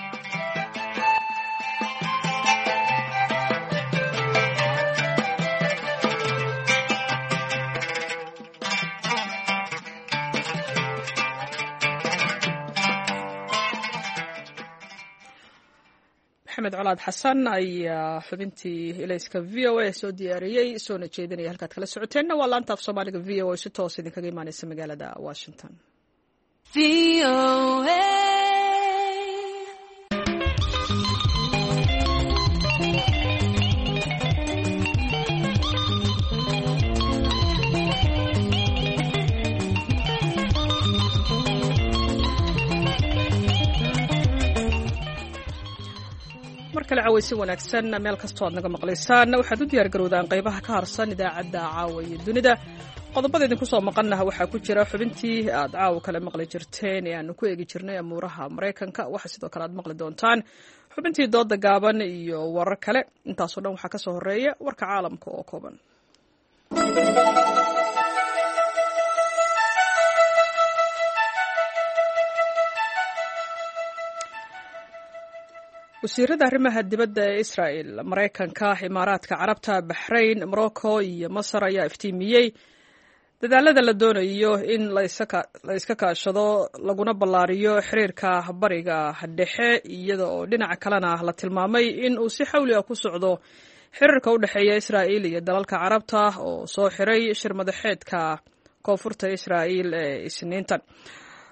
maxamed colaad xasan ayaa xubintii ilayska v o a soo diyaariyey soona jeedinaya. halkaad kala socoteenna waa laanta af soomaaliga v o a si toos idinkaga imaaneysa magaalada washington. v o a mar kale cawaysi wanaagsan meel kastoo aad naga maqlaysaan. waxaad u diyaar garowdaan qaybaha ka harsan idaacadda caawa iyo dunida. qodobada idinku soo maqannaha waxaa ku jira xubintii aad caawa kale maqli jirteen ee aanu ku eegi jirnay amuuraha maraykanka. waxaa sidoo kale aad maqli doontaan xubintii dooda gaaban iyo warar kale. intaasoo dhan waxaa ka soo horeeya warka caalamka oo kooban. wasiirada arrimaha dibadda ee israa'el, maraykanka, imaaraadka carabta, baxrayn, morocco iyo masar ayaa iftiimiyey dadaalada la doonayo in la iska kaashado laguna ballaariyo xiriirka bariga dhexe, iyada oo dhinaca kalena la tilmaamay in uu si xawli ah ku socdo xiriirka u dhexeeya israa'il iyo dalalka carabta oo soo xiray shir madaxeedka koonfurta israa'il ee isniintan.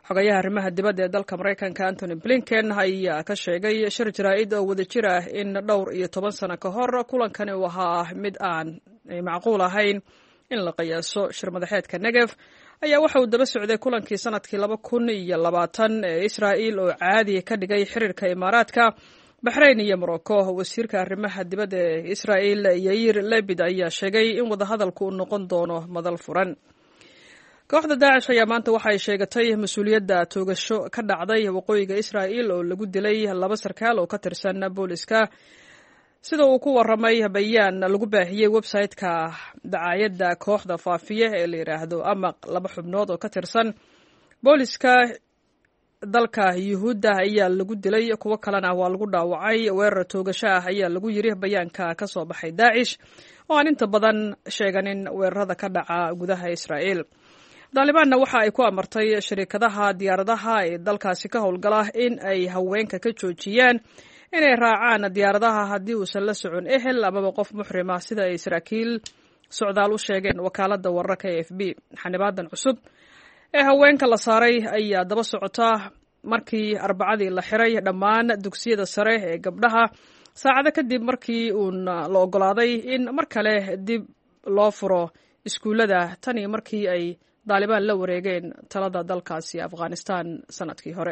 xogayaha arrimaha dibadda ee dalka maraykanka antony blinken ayaa ka sheegay shir jaraa'id oo wadajir ah in dhowr iyo toban sano ka hor kulankani uu ahaa mid aan macquul ahayn in la qiyaaso. shir madaxeedka negev ayaa waxa uu daba socday kulankii sanadkii laba kun iyo labaatan ee israa'il oo caadi ka dhigay xiriirka imaaraadka, baxrayn iyo morocco. wasiirka arrimaha dibadda ee israa'il yair lebid ayaa sheegay in wadahadalku uu noqon doono madal furan. kooxda daacish ayaa maanta waxay sheegatay mas-uuliyadda toogasho ka dhacday waqooyiga israa'il oo lagu dilay laba sarkaal oo ka tirsan booliska, sida uu ku waramay bayaan lagu baahiyey website-ka dacaayadda kooxda faafiye ee la yidhaahdo amaq. laba xubnood oo ka tirsan booliska dalka yuhuudda ayaa lagu dilay, kuwo kalena waa lagu dhaawacay. weerar toogasho ah ayaa lagu yiri bayaanka ka soo baxay daacish oo aan inta badan sheeganin weerarada ka dhaca gudaha israa'il. daalibaanna waxa ay ku amartay shirkadaha diyaaradaha ee dalkaasi ka howlgala in ay haweenka ka joojiyaan inay raacaan diyaaradaha haddii uusan la socon ehel amaba qof muxrima, sida ay saraakiil socdaal u sheegeen wakaaladda wararka ee f b. xanibaadan cusub ee haweenka la saaray ayaa daba socota markii arbacadii la xiray dhammaan dugsiyada sare ee gabdhaha saacado kadib markii uun la ogolaaday in mar kale dib loo furo iskuullada tan iyo markii ay daalibaan la wareegeen talada dalkaasi afghanistan sanadkii hore.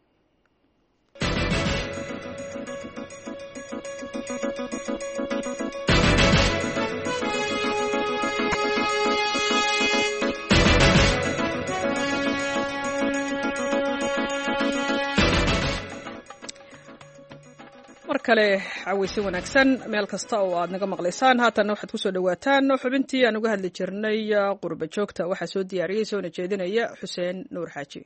mar kale caweysi wanaagsan meel kasta oo aad naga maqlaysaan. haatanna waxaad ku soo dhowaataan xubintii aan uga hadli jirnay qurba joogta. waxaa soo diyaariyey soona jeedinaya xuseen nuur xaaji.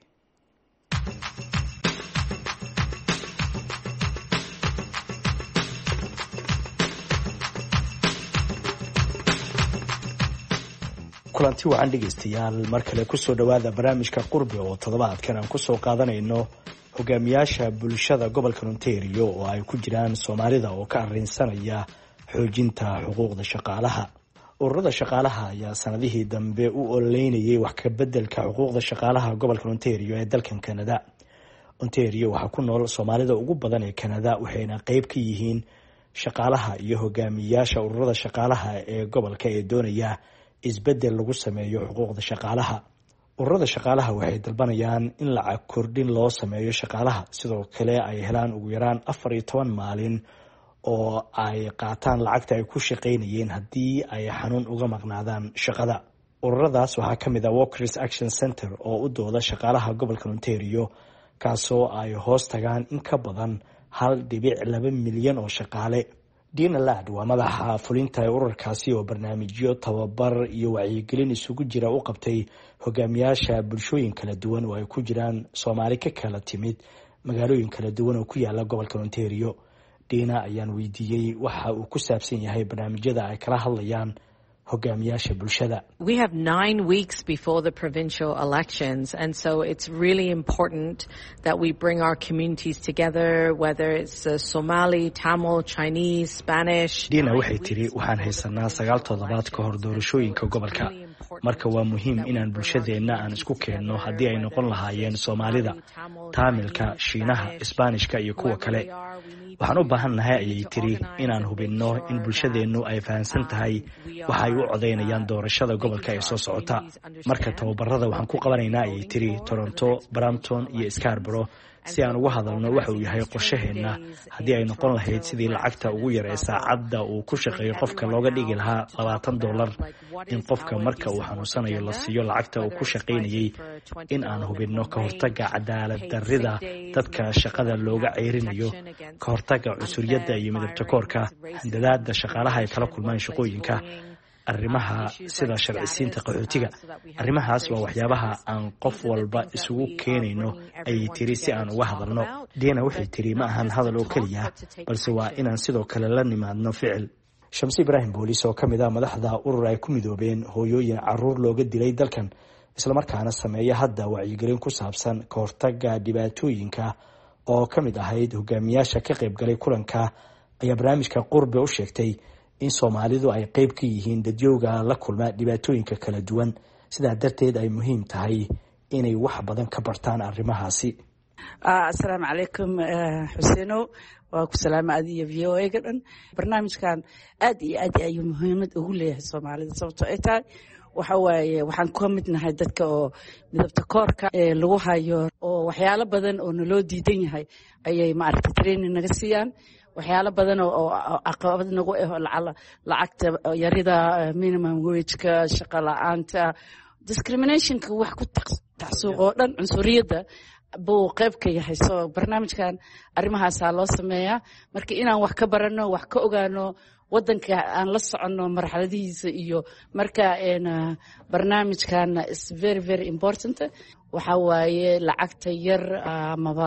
kulanti wacan dhegaystayaal, mar kale kusoo dhowaada barnaamijka qurbi oo toddobaadkan aan kusoo qaadanayno hogaamiyaasha bulshada gobolka Ontario oo ay ku jiraan Soomaalida oo ka arrinsanaya xoojinta xuquuqda shaqaalaha. ururada shaqaalaha ayaa sanadihii dambe u ololeynayay wax ka beddelka xuquuqda shaqaalaha gobolka Ontario ee dalkan Canada. Ontario waxaa ku nool Soomaalida ugu badan ee Canada, waxayna qayb ka yihiin shaqaalaha iyo hogaamiyaasha ururada shaqaalaha ee gobolka ee doonaya isbeddel lagu sameeyo xuquuqda shaqaalaha. ururada shaqaalaha waxay dalbanayaan in lacag kordhin loo sameeyo shaqaalaha, sidoo kale ay helaan ugu yaraan afar iyo toban maalin oo ay qaataan lacagta ay ku shaqaynayeen haddii ay xanuun uga maqnaadaan shaqada. ururadaas waxaa ka mid ah Workers Action Center oo u dooda shaqaalaha gobolka Ontario, kaasoo ay hoos tagaan in ka badan hal dhibic laba milyan oo shaqaale. Dina Ladd waa madaxa fulinta ee ururkaasi oo barnaamijyo tababar iyo wacyigelin isugu jira u qabtay hogaamiyaasha bulshooyin kala duwan oo ay ku jiraan Soomaali ka kala timid magaalooyin kala duwan oo ku yaala gobolka Ontario. Dina ayaan weydiiyey waxa uu ku saabsan yahay barnaamijyada ay kala hadlayaan hogaamiyaasha bulshada. We have nine weeks before the provincial elections, and so it's really important that we bring our communities together, whether it's uh, Somali, Tamil, Chinese, Spanish. Dina waxay tiri waxaan haysanaa sagaal toddobaad ka hor doorashooyinka gobolka, marka waa muhiim inaan bulshadeenna aan isku keenno haddii ay noqon lahaayeen Soomaalida, Taamilka, Shiinaha, Isbaanishka iyo kuwa kale. waxaan u baahannahay ayay tiri inaan hubinno in bulshadeennu ay fahamsan tahay waxa ay u codaynayaan doorashada gobolka ee soo socota. marka tababarada waxaan ku qabanaynaa ayay tiri Toronto, Brampton iyo Scarborough si aan uga hadalno waxa uu yahay qorshaheenna haddii ay noqon lahayd sidii lacagta ugu yar ee saacadda uu ku shaqeeyo qofka looga dhigi lahaa labaatan dollar, in qofka marka uu xanuunsanayo la siiyo lacagta uu ku shaqaynayay, in aan hubinno ka hortagga cadaalad darrida dadka shaqada looga ceyrinayo, ka hortagga cunsuriyadda iyo midabtakoorka, handadaada shaqaalaha ay kala kulmaan shaqooyinka, arrimaha sida sharcisiinta qaxootiga. arrimahaas waa waxyaabaha aan qof walba isugu keenayno ayay tiri si aan uga hadalno. Dina waxay tiri ma ahan hadal oo keliya, balse waa inaan sidoo kale la nimaadno ficil. Shamsi Ibrahim Boolis oo ka mid ah madaxda urur ay ku midoobeen hooyooyin caruur looga dilay dalkan, islamarkaana sameeya hadda wacyigelin ku saabsan ka hortagga dhibaatooyinka, oo ka mid ahayd hogaamiyaasha ka qayb galay kulanka, ayaa barnaamijka qurbe u sheegtay in Soomaalidu ay qayb ka yihiin dadyowga la kulma dhibaatooyinka kala duwan, sidaa darteed ay muhiim tahay inay wax badan ka bartaan arrimahaasi. asalaamu calaykum xuseeno, waa ku salaama adiyo v o a ga dhan. barnaamijkan aad iyo aad ayuu muhiimad ugu leeyahay soomaalida, sababtoo ay tahay waxa waaye waxaan ka mid nahay dadka oo midabta koorka ee lagu hayo, oo waxyaalo badan oo naloo diidan yahay ayay maaragtay training naga siiyaan. waxyaalo badan oo caqabad nagu ah, lacagta yarida, minimum wage-ka, shaqo la-aanta, discriminationka, wax ku tacsuuq oo dhan, cunsuriyadda buu qayb ka yahay. so barnaamijkan arrimahaasaa loo sameeyaa, marka inaan wax ka baranno, wax ka ogaano, wadanka aan la soconno marxaladihiisa. iyo marka barnaamijkan is very very important. waxa waaye lacagta yar amaba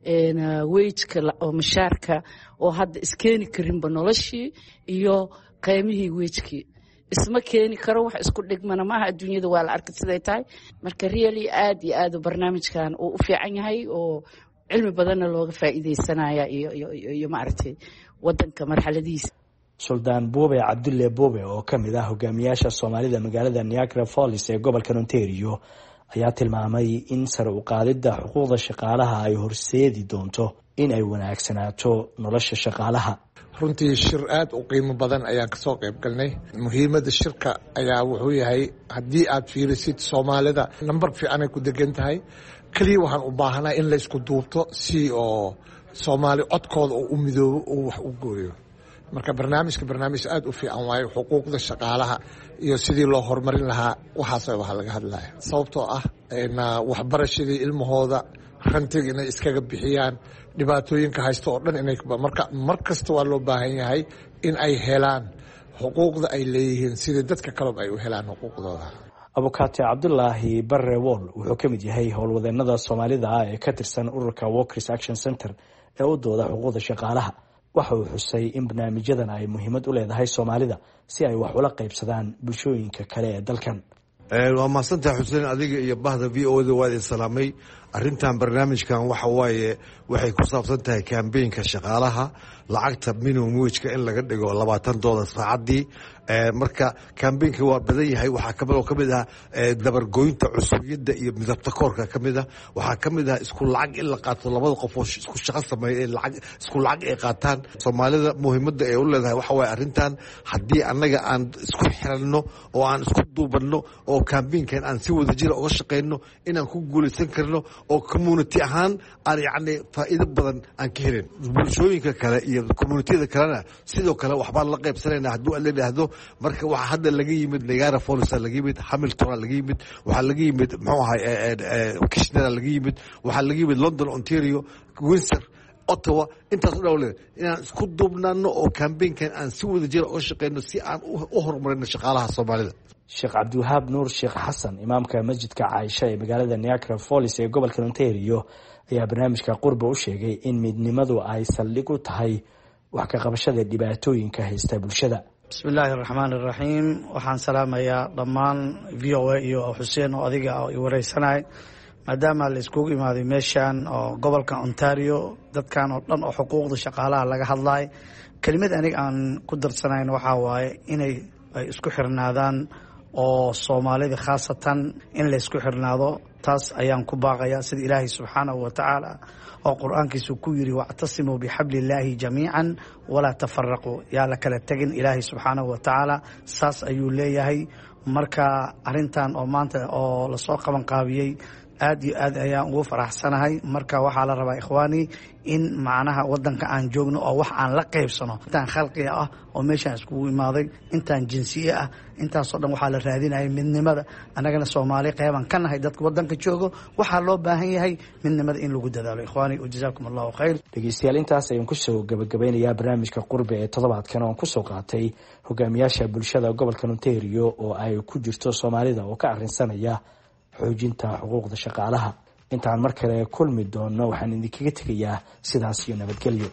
wageka oo mushaarka oo hadda iskeeni karinba noloshii iyo qiimihii wagekii isma keeni karo, wax isku dhigmana maaha. adduunyada waa la arkay siday tahay. marka really aad iyo aad barnaamijkan uu u fiican yahay, oo cilmi badanna looga faa'iidaysanaya iyo iyo iyo maaragtay wadanka marxaladihiisa. suldaan Boobe Cabdulle Boobe oo ka mid ah hogaamiyaasha Soomaalida magaalada Niagara Falls ee gobolka Ontario ayaa tilmaamay in sare u qaadida xuquuqda shaqaalaha ay horseedi doonto in ay wanaagsanaato nolosha shaqaalaha. runtii shir aad u qiimo badan ayaan ka soo qayb galnay. muhiimadda shirka ayaa wuxuu yahay, haddii aad fiirisid Soomaalida nambar fiican ay ku degan tahay, kaliya waxaan u baahanahay in la isku duubto si oo Soomaali codkooda oo u midoobo oo wax u gooyo. marka barnaamijka barnaamij aad u fiican waayo, xuquuqda shaqaalaha iyo sidii loo horumarin lahaa waxaas waxa laga hadlaya. sababtoo ah waxbarashadii ilmahooda, rantiga inay iskaga bixiyaan, dhibaatooyinka haysta oo dhan inay marka mar kasta waa loo baahan yahay in ay helaan xuquuqda ay leeyihiin sidii dadka kaleba ay u helaan xuquuqdooda. abukaate Cabdulaahi Barre Wall wuxuu ka mid yahay howlwadeenada Soomaalida ah ee ka tirsan ururka Workers Action Center ee u dooda xuquuqda shaqaalaha. waxa uu xusay in barnaamijyadan ay muhiimad u leedahay Soomaalida si ay wax ula qaybsadaan bulshooyinka kale ee dalkan. waa mahadsantahay xuseen, adiga iyo bahda v o da waa idin salaamay. arrintan barnaamijkan waxa waaye waxay ku saabsan tahay kambeynka shaqaalaha, lacagta minimum wageka in laga dhigo labaatan doolar saacadii. marka kambeynka waa badan yahay. waxaa kamid oo kamid ah dabargoynta cusubiyadda iyo midabta koorka kamid ah. waxaa kamid ah isku lacag in la qaato, labada qof oo isku shaqo sameeya ee lacag isku lacag ay qaataan. Soomaalida muhiimadda ay u leedahay waxa waaye arrintan haddii annaga aan isku xiranno oo aan isku duubanno oo kambeynkan aan si wada jira uga shaqeyno inaan ku guulaysan karno, oo community ahaan aan yacni faa'iido badan aan ka helin. bulshooyinka kale iyo communitiyada kalena sidoo kale waxbaan la qaybsanayna hadduu aan la idhaahdo. marka waxaa hadda laga yimid Niagara Falls laga yimid, Hamilton laga yimid, waxaa laga yimid muxuu ahay Kitchener laga yimid, waxaa laga yimid London, Ontario, Windsor, Ottawa. intaas u dhawle inaan isku duubnaano oo kambeynkan aan si wada jira uga shaqeyno si aan u horumarino shaqaalaha Soomaalida. Sheekh Cabdiwahaab Nuur Sheekh Xasan, imaamka masjidka Caaisha ee magaalada Niagara Falls ee gobolka Ontario, ayaa barnaamijka Qurba u sheegay in midnimadu ay saldhig u tahay wax ka qabashada dhibaatooyinka haysta bulshada. bismillaahi raxmaani raxiim. waxaan salaamayaa dhammaan v o a iyo xuseen oo adiga i wareysanay, maadaama la iskugu imaaday meeshan oo gobolka Ontario, dadkan oo dhan oo xuquuqda shaqaalaha laga hadlay. kelimad aniga aan ku darsanayn waxaa waaye inay ay isku xirnaadaan, oo Soomaalida khaasatan in la isku xirnaado. taas ayaan ku baaqayaa sida Ilaahay subxaanahu wa tacaala oo qur-aankiisu ku yiri wactasimuu bixablillaahi jamiican walaa tafaraquu, yaa la kala tegin. Ilaahay subxaanahu wa tacaala saas ayuu leeyahay. marka arrintan oo maanta oo lasoo qaban qaabiyey aad iyo aad ayaan ugu faraxsanahay. marka waxaa la rabaa ikhwaani in macnaha wadanka aan joogno oo wax aan la qaybsano. intaan khalqiga ah oo meeshaan iskugu imaaday, intaan jinsiye ah, intaasoo dhan waxaa la raadinayay midnimada. annagana Soomaali qeyban ka nahay dadka wadanka joogo, waxaa loo baahan yahay midnimada in lagu dadaalo. ikhwaani wajazaakum allahu khayr. dhegeystayaal, intaas ayaan kusoo gabagabeynayaa barnaamijka Qurbe ee toddobaadkan oo aan kusoo qaatay hogaamiyaasha bulshada gobolka Ontario oo ay ku jirto Soomaalida oo ka arrinsanaya xoojinta xuquuqda shaqaalaha. intaan mar kale kulmi doono waxaan idinkaga tegayaa sidaas iyo nabadgelyo.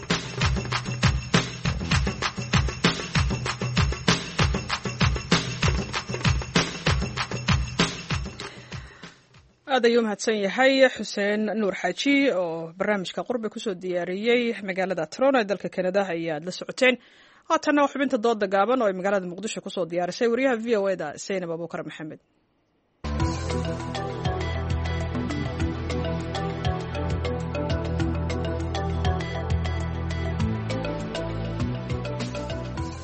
aad ayuu mahadsan yahay xuseen nuur xaaji oo barnaamijka Qurbe kusoo diyaariyey magaalada Toronto ee dalka Canada. ayaad la socoteen. haatanna waa xubinta dooda gaaban oo ay magaalada Muqdisho kusoo diyaarisay wariyaha v o a da Zainab Abuukar Maxamed.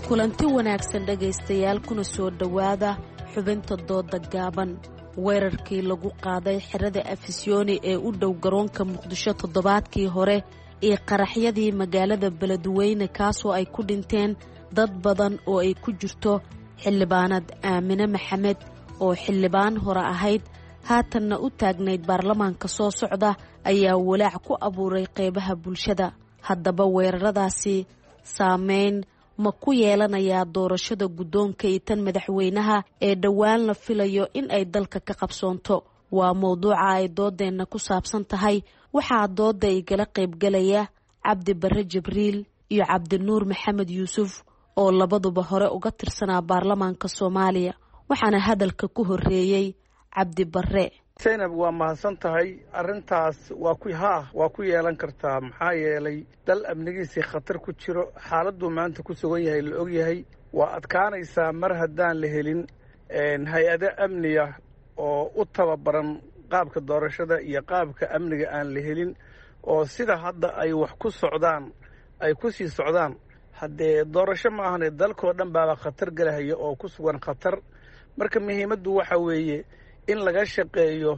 kulanti wanaagsan dhegaystayaal kuna soo dhowaada xubinta dooda gaaban. weerarkii lagu qaaday xerada afisyooni ee u dhow garoonka muqdisho toddobaadkii hore iyo qaraxyadii magaalada beledweyne kaasoo ay ku dhinteen dad badan oo ay ku jirto xildhibaanad aamine maxamed oo xildhibaan hore ahayd haatanna u taagnayd baarlamaanka soo socda ayaa walaac ku abuuray qeybaha bulshada. haddaba weeraradaasi saameyn ma ku yeelanayaa doorashada guddoonka iyo tan madaxweynaha ee dhowaan la filayo in ay dalka ka qabsoonto? waa mowduuca ay doodeenna ku saabsan tahay. waxaa dooda igala qaybgalaya cabdi barre jibriil iyo cabdinuur maxamed yuusuf oo labaduba hore uga tirsanaa baarlamaanka soomaaliya. waxaana hadalka ku horeeyey cabdi barre. zaynab waa mahadsan tahay. arrintaas waa ku haa waa ku yeelan kartaa. maxaa yeelay dal amnigiisii khatar ku jiro, xaaladuu maanta ku sugan yahay la og yahay. waa adkaanaysaa mar haddaan la helin hay-ado amniya oo u tababaran qaabka doorashada iyo qaabka amniga aan la helin, oo sida hadda ay wax ku socdaan ay ku sii socdaan. haddee doorasho ma ahane dalkoo dhan baaba khatar galahaya oo ku sugan khatar. marka muhiimaddu waxa weeye in laga shaqeeyo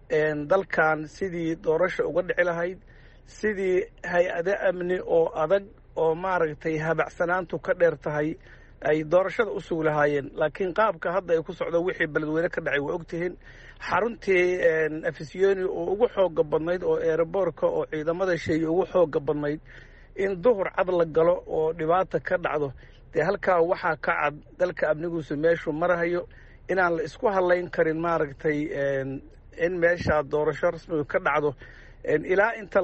dalkan sidii doorasho uga dhici lahayd, sidii hay-ado amni oo adag oo maaragtay habacsanaantu ka dheer tahay ay doorashada u sugi lahaayeen. laakiin qaabka hadda ay ku socdo wixii beledweyne ka dhacay waa ogtihiin. xaruntii afisyooni oo ugu xooga badnayd oo eeraboorka oo ciidamada sheeye ugu xooga badnayd in duhur cad la galo oo dhibaata ka dhacdo, dee halkaa waxaa ka cad dalka amniguusu meeshuu marahayo, inaan la isku hadlayn karin maaragtay in meesha doorasho rasmiga ka dhacdo ilaa inta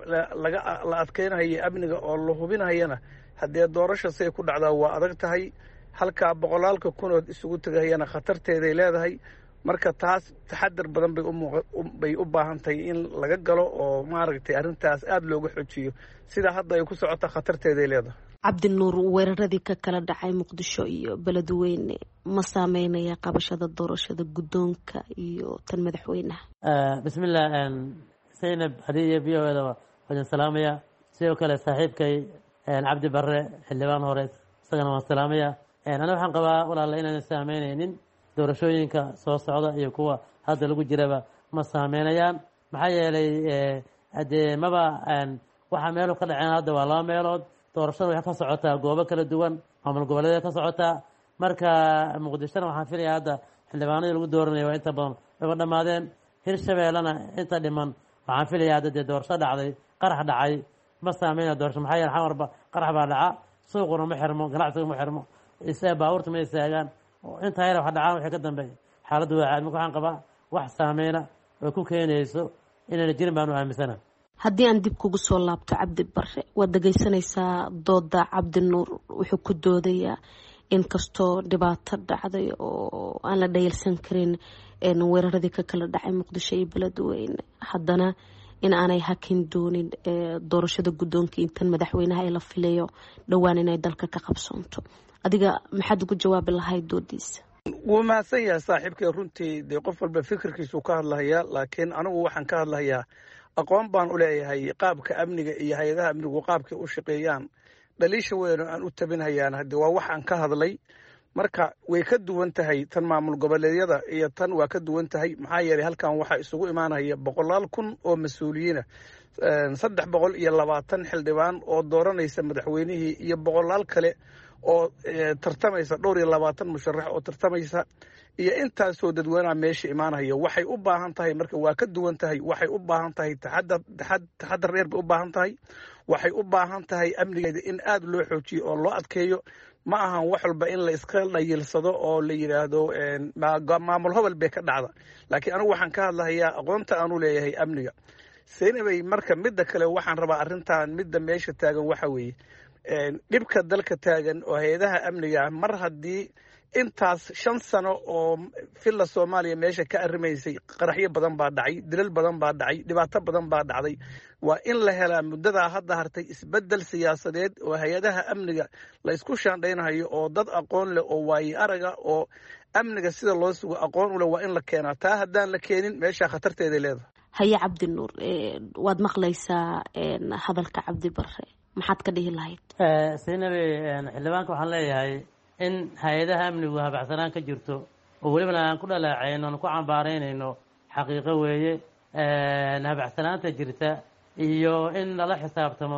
la adkeynhayo amniga oo la hubinhayana haddee doorasho say ku dhacdaa waa adag tahay. halkaa boqolaalka kunood isugu tegahayana khatarteeday leedahay. marka taas taxadar badan bay u baahan tahay in laga galo oo maaragtay arrintaas aada looga xojiyo. sida hadda ay ku socota khatarteeday leedahay. cabdinuur, weeraradii ka kala dhacay muqdisho iyo beledweyne ma saameynaya qabashada doorashada guddoonka iyo tan madaxweynaha? bismillah zaynab hadii iyo v o eda waan salaamaya. sidoo kale saaxiibkay cabdi barre xildhibaan hore isagana waan salaamaya. ana waxaan qabaa walaala inaan saameynaynin doorashooyinka soo socda iyo kuwa hadda lagu jiraba ma saameynayaan. maxaa yeelay hadee maba waxaa meelu ka dhaceen hadda waa laba meelood. doorashada waxay ka socotaa goobo kala duwan, maamul goboleeda ka socotaa. marka muqdishona waxaan filayaa hadda xildhibaanadii lagu dooranaya waa inta badan wayba dhammaadeen. hirshabeellena inta dhiman waxaan filayaa hadda dee doorasho dhacday, qarax dhacay ma saameynaya doorasho. maxaa yeele xamarba qarax baa dhaca, suuquna ma xirmo, ganacsiga ma xirmo, baabuurta ma istaagaan. intaa yar wax dhacaan wixii ka dambeeya xaaladdu waa caadi. marka waxaan qabaa wax saameyna oo ku keenayso inayna jirin baanu aaminsana. haddii aan dib kugu soo laabto cabdi barre, waad dhegaysanaysaa dooda cabdinuur. wuxuu ku doodayaa in kastoo dhibaato dhacday oo aan la dhayalsan karin weeraradii ka kala dhacay muqdisho iyo beledweyne, haddana in aanay hakin doonin doorashada guddoonka intan madaxweynaha ee la filayo dhowaan inay dalka ka qabsoonto. adiga maxaad ugu jawaabi lahayd doodiisa? wuu mahadsan yahay saaxiibkay. runtii dee qof walba fikirkiisuu ka hadlahayaa, laakiin anigu waxaan ka hadlahayaa aqoon baan u leeyahay qaabka amniga iyo hay-adaha amnigu qaabkay u shaqeeyaan. dhaliisha weyno aan u tabinhayaan haddii waa waxaan ka hadlay. marka way ka duwan tahay tan maamul goboleedyada iyo tan waa ka duwan tahay. maxaa yeelay halkan waxaa isugu imaanaya boqolaal kun oo mas-uuliyiina, saddex boqol iyo labaatan xildhibaan oo dooranaysa madaxweynihii iyo boqolaal kale oo tartamaysa, dhowr iyo labaatan musharax oo tartamaysa, iyo intaasoo dadweynaha meesha imaanaya. waxay u baahan tahay marka waa ka duwan tahay. waxay u baahan tahay taxadar taxadar dheer bay u baahan tahay. waxay u baahan tahay amnigeeda in aada loo xoojiyo oo loo adkeeyo. ma ahan wax walba in la iska dhayilsado oo la yidhaahdo maamul hobol bay ka dhacda. laakiin anigu waxaan ka hadlahayaa aqoonta aanu leeyahay amniga. zaynabay, marka midda kale waxaan rabaa arrintan midda meesha taagan waxa weeye dhibka dalka taagan oo hay-adaha amniga mar haddii intaas shan sano oo filla soomaaliya meesha ka arrimaysay, qaraxyo badan baa dhacay, dilal badan baa dhacay, dhibaato badan baa dhacday. waa in la helaa muddadaa hadda hartay isbeddel siyaasadeed oo hay-adaha amniga la isku shaandhaynayo oo dad aqoon leh oo waaye araga oo amniga sida loo sugo aqoon u leh waa in la keenaa. taa haddaan la keenin meeshaa khatarteeday leedahay. haye cabdinuur, waad maqlaysaa hadalka cabdi barre. maxaad ka dhihi lahayd? saynabi xildhibaanka waxaan leeyahay in hay-adaha amnigu habacsanaan ka jirto oo welibana aan ku dhaleecayno aan ku cambaaraynayno xaqiiqo weeye. habacsanaanta jirta iyo in lala xisaabtamo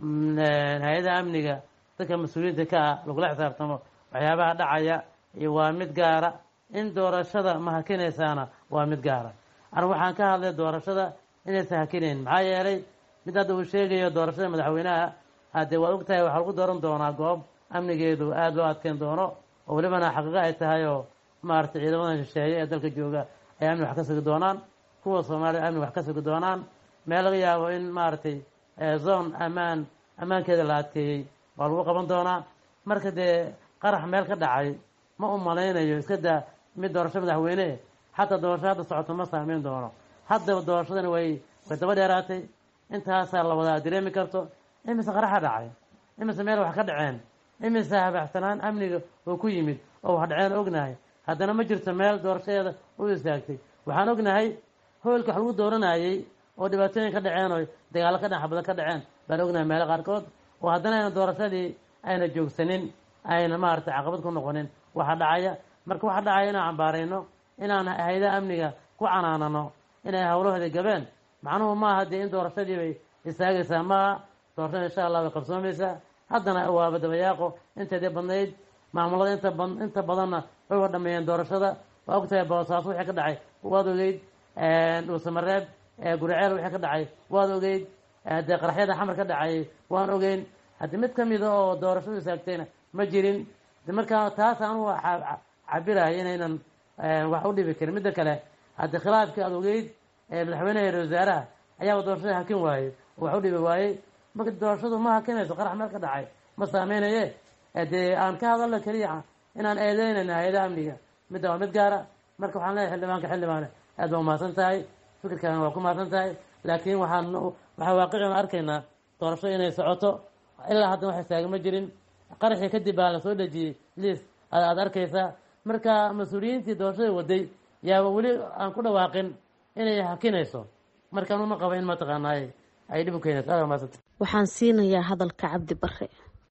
hay-adaha amniga dadka mas-uuliyiinta ka ah lagula xisaabtamo waxyaabaha dhacaya iyo waa mid gaara. in doorashada ma hakinaysaana waa mid gaara. anigu waxaan ka hadlay doorashada inaysan hakinayn, maxaa yeelay mid hadda uu sheegayo doorashada madaxweynaha haddee waa ogtahay waxaa lagu dooran doonaa goob amnigeedu aada loo adkeyn doono oo welibana xaqiiqo ay tahay oo maaragtay ciidamadan shisheeye ee dalka jooga ay amni wax ka sugi doonaan, kuwa soomaaliya amni wax ka sugi doonaan. meel laga yaabo in maaragtay zone ammaan ammaankeeda la adkeeyey waa lagu qaban doonaa. marka dee qarax meel ka dhacay ma u malaynayo iska daa mid doorasho madaxweyne xataa doorasho hadda socoto ma saameyn doono. haddaba doorashadani way way daba dheeraatay, intaasaa la wadaa dareemi karto. imise qaraxa dhacay, imise meel wax ka dhaceen, imise habaxsanaan amniga oo ku yimid oo wax dhaceen ognahay. haddana ma jirto meel doorashadeeda u istaagtay. waxaan ognahay hoolka wax lagu dooranayey oo dhibaatooyin ka dhaceen oo dagaalo ka dhaxa badan ka dhaceen baan ognahay meelo qaarkood, oo haddana ayna doorashadii ayna joogsanin, ayna maaragtay caqabad ku noqonin waxa dhacaya. marka waxa dhacaya inaan cambaarayno, inaan hay-adaha amniga ku canaanano inay hawlahooda gabeen. macnuhu maaha dee in doorashadii bay istaagaysaa, maaha. doorashada insha allah way qabsoomaysaa. haddana waaba dabayaaqo inteedii badnayd. maamulada inta ba inta badanna way wa dhameeyeen doorashada. waa ogtahay boosaaso wixii ka dhacay waad ogeyd, dhuusamareeb guriceel wixii ka dhacay waad ogeyd, dee qaraxyada xamar ka dhacayay waan ogeyn. haddii mid kamida oo doorashadu istaagtayna ma jirin. de markaa taas anugu cabirahay inaynan wax u dhibi karin. midda kale haddii khilaafkii aad ogeyd madaxweyneha ra wasaaraha ayaaba doorashada hakin waayey oo wax u dhibi waayey. marka doorashadu ma hakinayso, qarax meel ka dhacay ma saameynaye. dee aan ka hadalna keliya inaan eedeynayna hay-adaha amniga, midda waa mid gaara. marka waxaan leeyahay xildhibaanka xildhibaane aad baa umahadsan tahay, fikirkaana waa ku mahadsan tahay. laakiin waxaan waxaa waaqician arkaynaa doorashada inay socoto. ilaa haddan wax istaaga ma jirin. qaraxii kadib baa la soo dhejiyey liis aad arkaysaa. marka mas-uuliyiintii doorashada waday yaaba weli aan ku dhawaaqin inay hakinayso. markaan uma qaba in mataqaanaaye ay dhib u keenayso. aad maasanta waxaan siinayaa hadalka Cabdi Barre.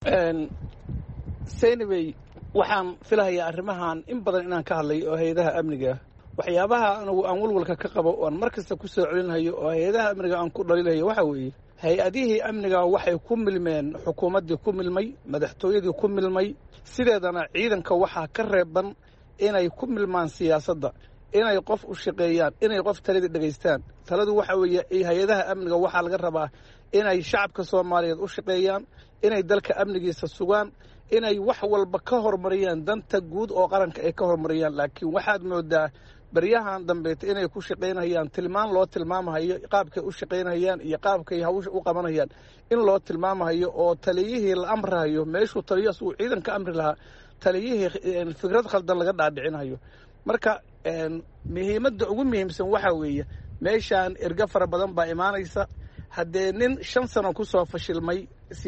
saynabey waxaan filahayaa arrimahan in badan inaan ka hadlay oo hay-adaha amniga waxyaabaha anigu aan walwalka ka qabo oan mar kasta ku soo celinhayo oo hay-adaha amniga aan ku dhaliilhayo waxa weeye hay-adihii amniga waxay ku milmeen xukuumaddii ku milmay, madaxtooyadii ku milmay. sideedana ciidanka waxaa ka reeban inay ku milmaan siyaasadda, inay qof u shaqeeyaan, inay qof talada dhegaystaan. taladu waxa weeye hay-adaha amniga waxaa laga rabaa inay shacabka soomaaliyeed u shaqeeyaan, inay dalka amnigiisa sugaan, inay wax walba ka horumariyaan danta guud oo qaranka ay ka horumariyaan. laakiin waxaad moodaa baryahan dambeeta inay ku shaqaynayaan tilmaan loo tilmaamahayo qaabkay u shaqaynayaan iyo qaabkay hawsha u qabanayaan in loo tilmaamahayo, oo taliyihii la amrahayo meeshuu taliyo asuu ciidan ka amri lahaa taliyihii fikrad khaldan laga dhaadhicinayo. marka muhiimadda ugu muhiimsan waxaa weeye meeshaan erga fara badan baa imaanaysa. haddee nin shan sano kusoo fashilmay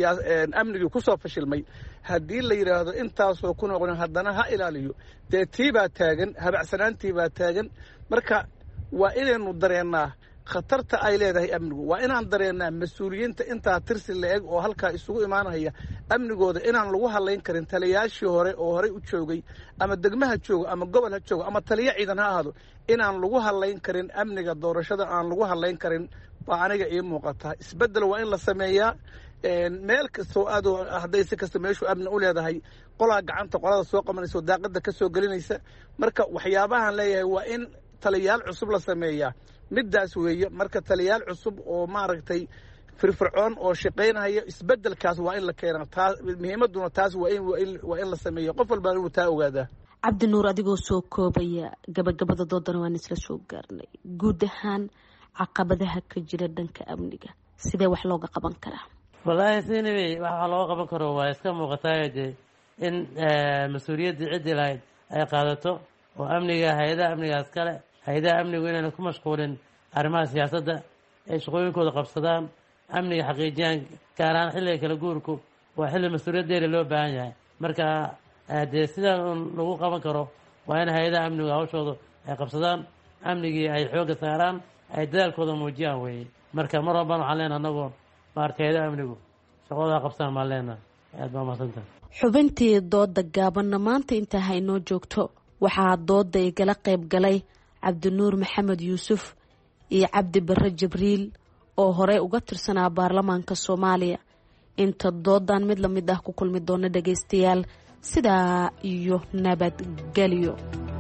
amnigii kusoo fashilmay haddii la yidhaahdo intaasoo ku noqon haddana ha ilaaliyo, dee tii baa taagan, habacsanaantii baa taagan. marka waa inaynu dareennaa khatarta ay leedahay amnigu. waa inaan dareennaa mas-uuliyiinta intaa tirsi la-eg oo halkaa isugu imaanaya amnigooda inaan lagu hadlayn karin taliyayaashii hore oo horey u joogay, ama degmaha joogo ama gobol ha joogo ama taliyo ciidan ha ahaado, inaan lagu hadlayn karin amniga doorashada aan lagu hadlayn karin baa aniga ii muuqataa. isbeddel waa in la sameeyaa. meel kastoo aad hadday si kasta meeshu amni u leedahay qolaa gacanta qolada soo qabanaysa oo daaqada ka soo gelinaysa. marka waxyaabahan leeyahay waa in taliyayaal cusub la sameeyaa. middaas weeye. marka taliyayaal cusub oo maaragtay firfircoon oo shaqaynaya, isbeddelkaas waa in la keenaa. taa muhiimadduna taas waa in waa in la sameeyo. qof walbaa inuu taa ogaadaa. Cabdi Nuur, adigoo soo koobaya gabagabada doodana waan isla soo gaarnay. guud ahaan caqabadaha ka jira dhanka amniga sidee wax looga qaban karaa? wallaahi sinabey waxa looga qaban karo waa iska muuqataa dee in mas-uuliyaddii ciddii lahayd ay qaadato oo amniga hay-adaha amnigaas kale hay-adaha amnigu inayna ku mashquulin arrimaha siyaasadda, ay shaqooyinkooda qabsadaan, amniga xaqiijiyaan. gaar ahaan xilliga kala guurku waa xilli mas-uuliyaddeeda loo baahan yahay. marka dee sidaa un lagu qaban karo waa in hay-adaha amnigu hawshooda ay qabsadaan, amnigii ay xoogga saaraan, ay dadaalkooda muujiyaan weeye. marka mar walbaan waxaan leenahay anagoo maaragtay hay-adaha amnigu shaqadooda qabsaan maan leenahay. aad baa mahadsantahay. xubintii dooda gaabanna maanta intaa haynoo joogto waxaa dooda igala qayb galay cabdinuur maxamed yuusuf iyo cabdi barre jibriil oo horey uga tirsanaa baarlamaanka soomaaliya. inta doodan mid la mid ah ku kulmi doona dhagaystayaal sidaa iyo nabadgelyo.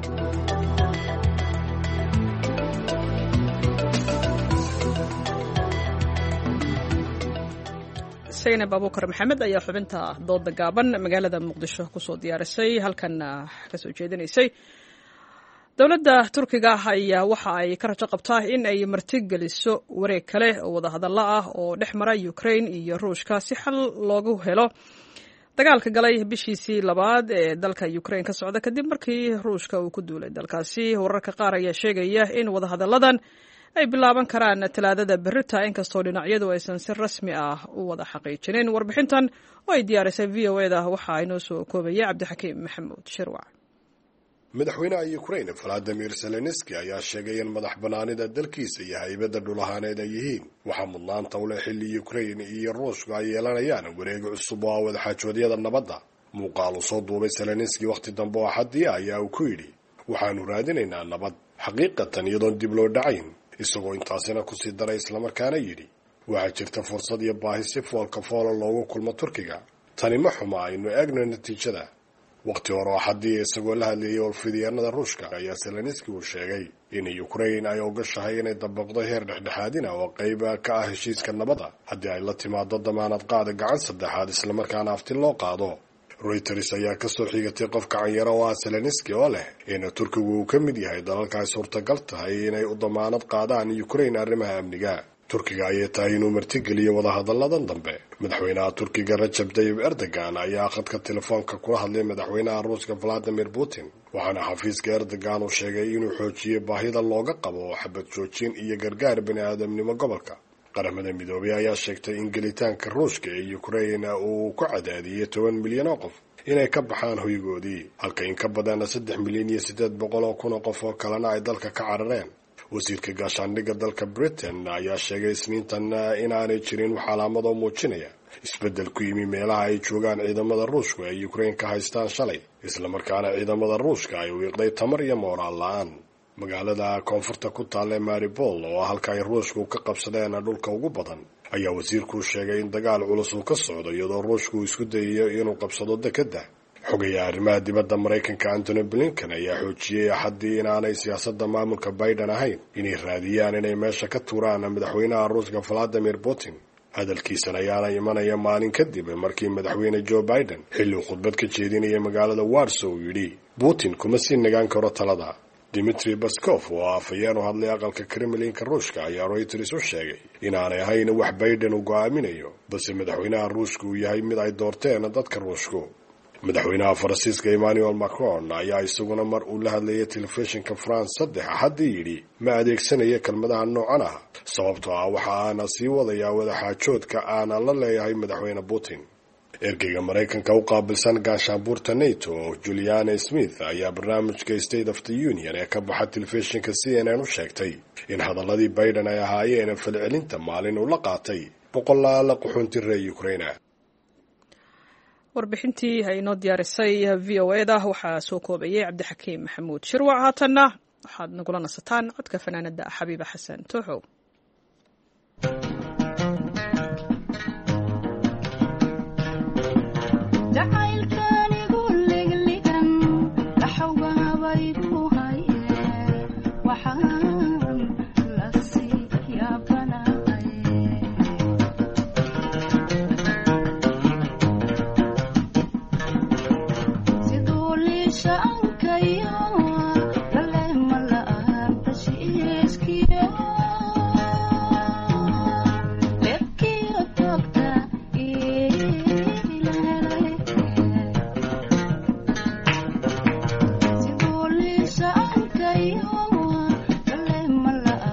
saynab abuukar maxamed ayaa xubinta dooda gaaban magaalada muqdisho kusoo diyaarisay halkanna kasoo jeedinaysay. dowladda turkiga ayaa waxa ay ka rajo qabtaa in ay martigeliso wareeg kale oo wadahadallo ah oo dhex mara Ukraine iyo Ruushka si xal loogu helo dagaalka galay bishiisii labaad ee dalka Ukraine ka socda kadib markii Ruushka uu ku duulay dalkaasi. wararka qaar ayaa sheegaya in wadahadalladan ay bilaaban karaan talaadada berrita inkastoo dhinacyadu aysan si rasmi ah u wada xaqiijinin. warbixintan oo ay diyaarisay V O A-da waxa ay noo soo koobaya Cabdixakiim Maxamuud Shirwac. madaxweynaha Ukraine Volodymyr Zelensky ayaa sheegay in madax banaanida dalkiisa iyo haybada dhul ahaaneed ay yihiin waxa mudnaanta u leh xilli Ukraine iyo Ruushka ay yeelanayaan wareeg cusub oo wada xaajoodyada nabadda. muuqaal uu soo duubay Zelensky waqti dambe oo xadii ayaa uu ku yidhi waxaanu raadinaynaa nabad xaqiiqatan iyadoon dib loo dhacayn, isagoo intaasina kusii daray islamarkaana yidhi waxaa jirta fursad iyo baahi si foolka foola loogu kulmo Turkiga. tani ma xuma, aynu eegno natiijada. waqti hore oo xadii isagoo la hadlayay olfidiyaanada Ruushka ayaa Zelensky uu sheegay in Ukraine ay ogashahay inay dabaqdo heer dhexdhexaadina oo qayb ka ah heshiiska nabadda haddii ay la timaado damaanad qaada gacan saddexaad islamarkaana afti loo qaado. Reuters ayaa ka soo xigatay qof kacanyaro oo ah Zelensky oo leh in Turkigu uu ka mid yahay dalalka ay suurtagal tahay inay u damaanad qaadaan Ukraine arrimaha amniga. Turkiga ayay tahay inuu martigeliyo wadahadalladan dambe. madaxweynaha Turkiga Recep Tayyip Erdogan ayaa khadka telefoonka kula hadlay madaxweynaha Ruushka Vladimir Putin, waxaana xafiiska Erdogan uu sheegay inuu xoojiyay baahida looga qabo xabad joojin iyo gargaar bini'aadamnimo gobolka. qaramada midoobay ayaa sheegtay in gelitaanka Ruushka ee Ukraine uu ku cadaadiyay toban milyan oo qof inay ka baxaan hoygoodii, halka in ka badan saddex milyan iyo siddeed boqol oo kun oo qof oo kalena ay dalka ka carareen. wasiirka gaashaandhigga dalka Britain ayaa sheegay isniintan inaanay jirin wax calaamado muujinaya isbeddel ku yimi meelaha ay joogaan ciidamada Ruushka ee Ukraine ka haystaan shalay, islamarkaana ciidamada Ruushka ay wiiqday tamar iyo mooraal la'aan. magaalada koonfurta ku taalla Mariupol oo halka ay Ruushku ka qabsadeen dhulka ugu badan ayaa wasiirku sheegay in dagaal culus uu ka socdo iyadoo Ruushku isku dayayo inuu qabsado dekedda. xogayaha arrimaha dibadda Maraykanka Antony Blinken ayaa xoojiyey axadii inaanay siyaasadda maamulka Biden ahayn inay raadiyaan inay meesha ka tuuraan madaxweynaha Ruushka Vladimir Putin. hadalkiisan ayaana imanaya maalin kadib markii madaxweyne Joe Biden xilli uu khudbad ka jeedinayay magaalada Warsaw uu yidhi Putin kuma sii nagaan karo talada. Dmitry Peskov oo afhayeen u hadlay aqalka Kremlinka Ruushka ayaa Reuters u sheegay inaanay ahayn wax Biden uu go'aaminayo, balse madaxweynaha Ruushka uu yahay mid ay doorteen dadka Ruushku. madaxweynaha Faransiiska Emmanuel Macron ayaa isaguna mar uu la hadlayay telefishinka France saddex haddii yidhi ma adeegsanaya kelmadaha noocan ah sababtoo ah waxa aana sii wadayaa wada xaajoodka aana la leeyahay madaxweyne Putin. ergeyga Maraykanka u qaabilsan gaashaanbuurta NATO Juliana Smith ayaa barnaamijka State of the Union ee ka baxa telefishinka C N N u sheegtay in hadaladii Biden ay ahaayeen falcelinta maalin uu la qaatay boqolaal qaxoonti reer Ukraine. warbixintii ay noo diyaarisay V O A-da waxaa soo koobayay Cabdixakiim Maxamuud Shirwac. haatanna waxaad nagula nasataan codka fanaanada Xabiiba Xasan Tooxow. Sidoo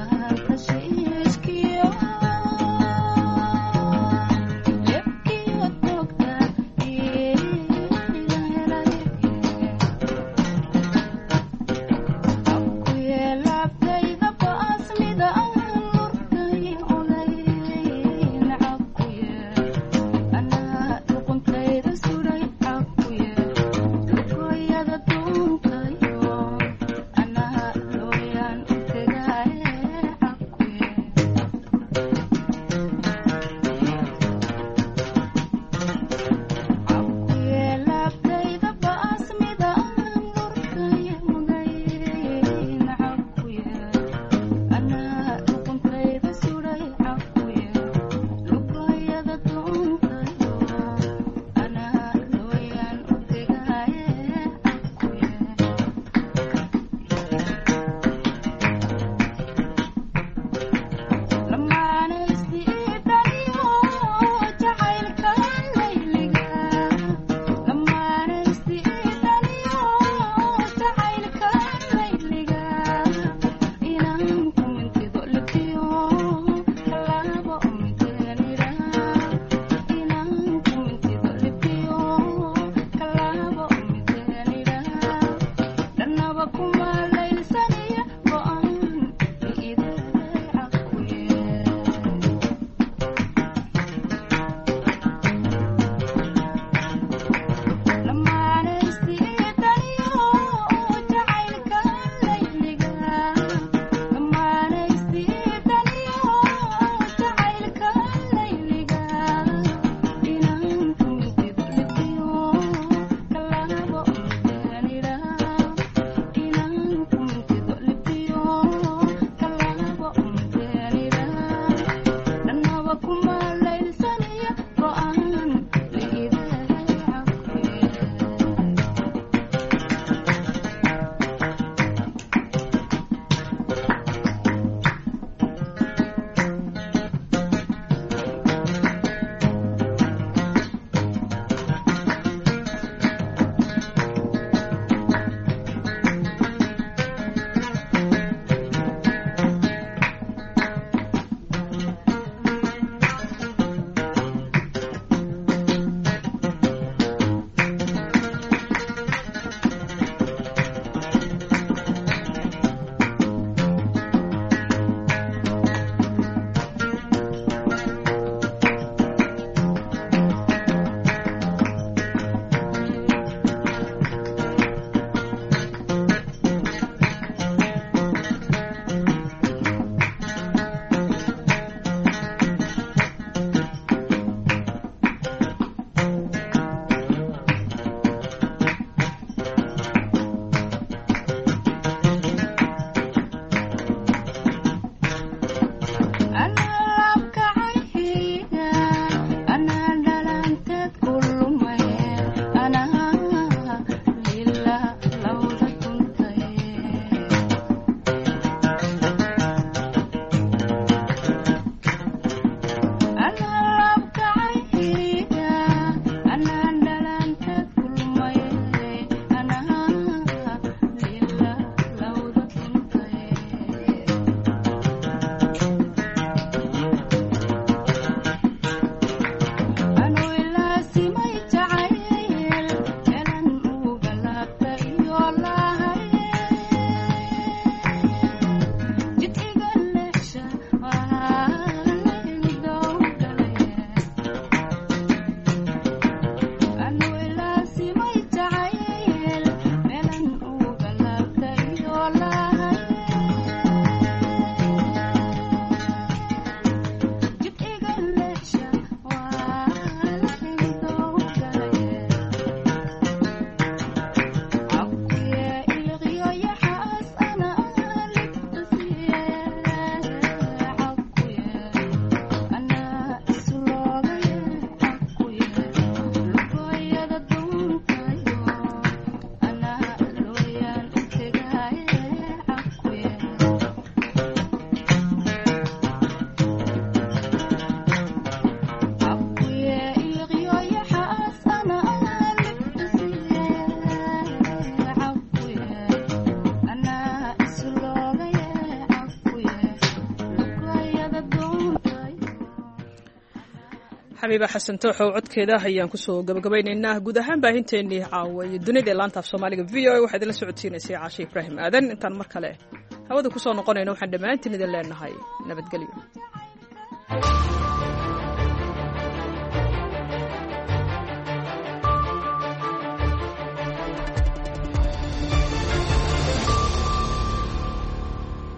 xabiiba xasan tooxow codkeeda ayaan kusoo gabagabaynaynaa guud ahaan baahinteennii caawa iyo dunida ee laanta af soomaaliga v o a waxaa idinla socodsiinaysay caashe ibraahim aadan intaan mar kale hawada kusoo noqonayno waxaan dhammaantiin idin leenahay nabadgelyo.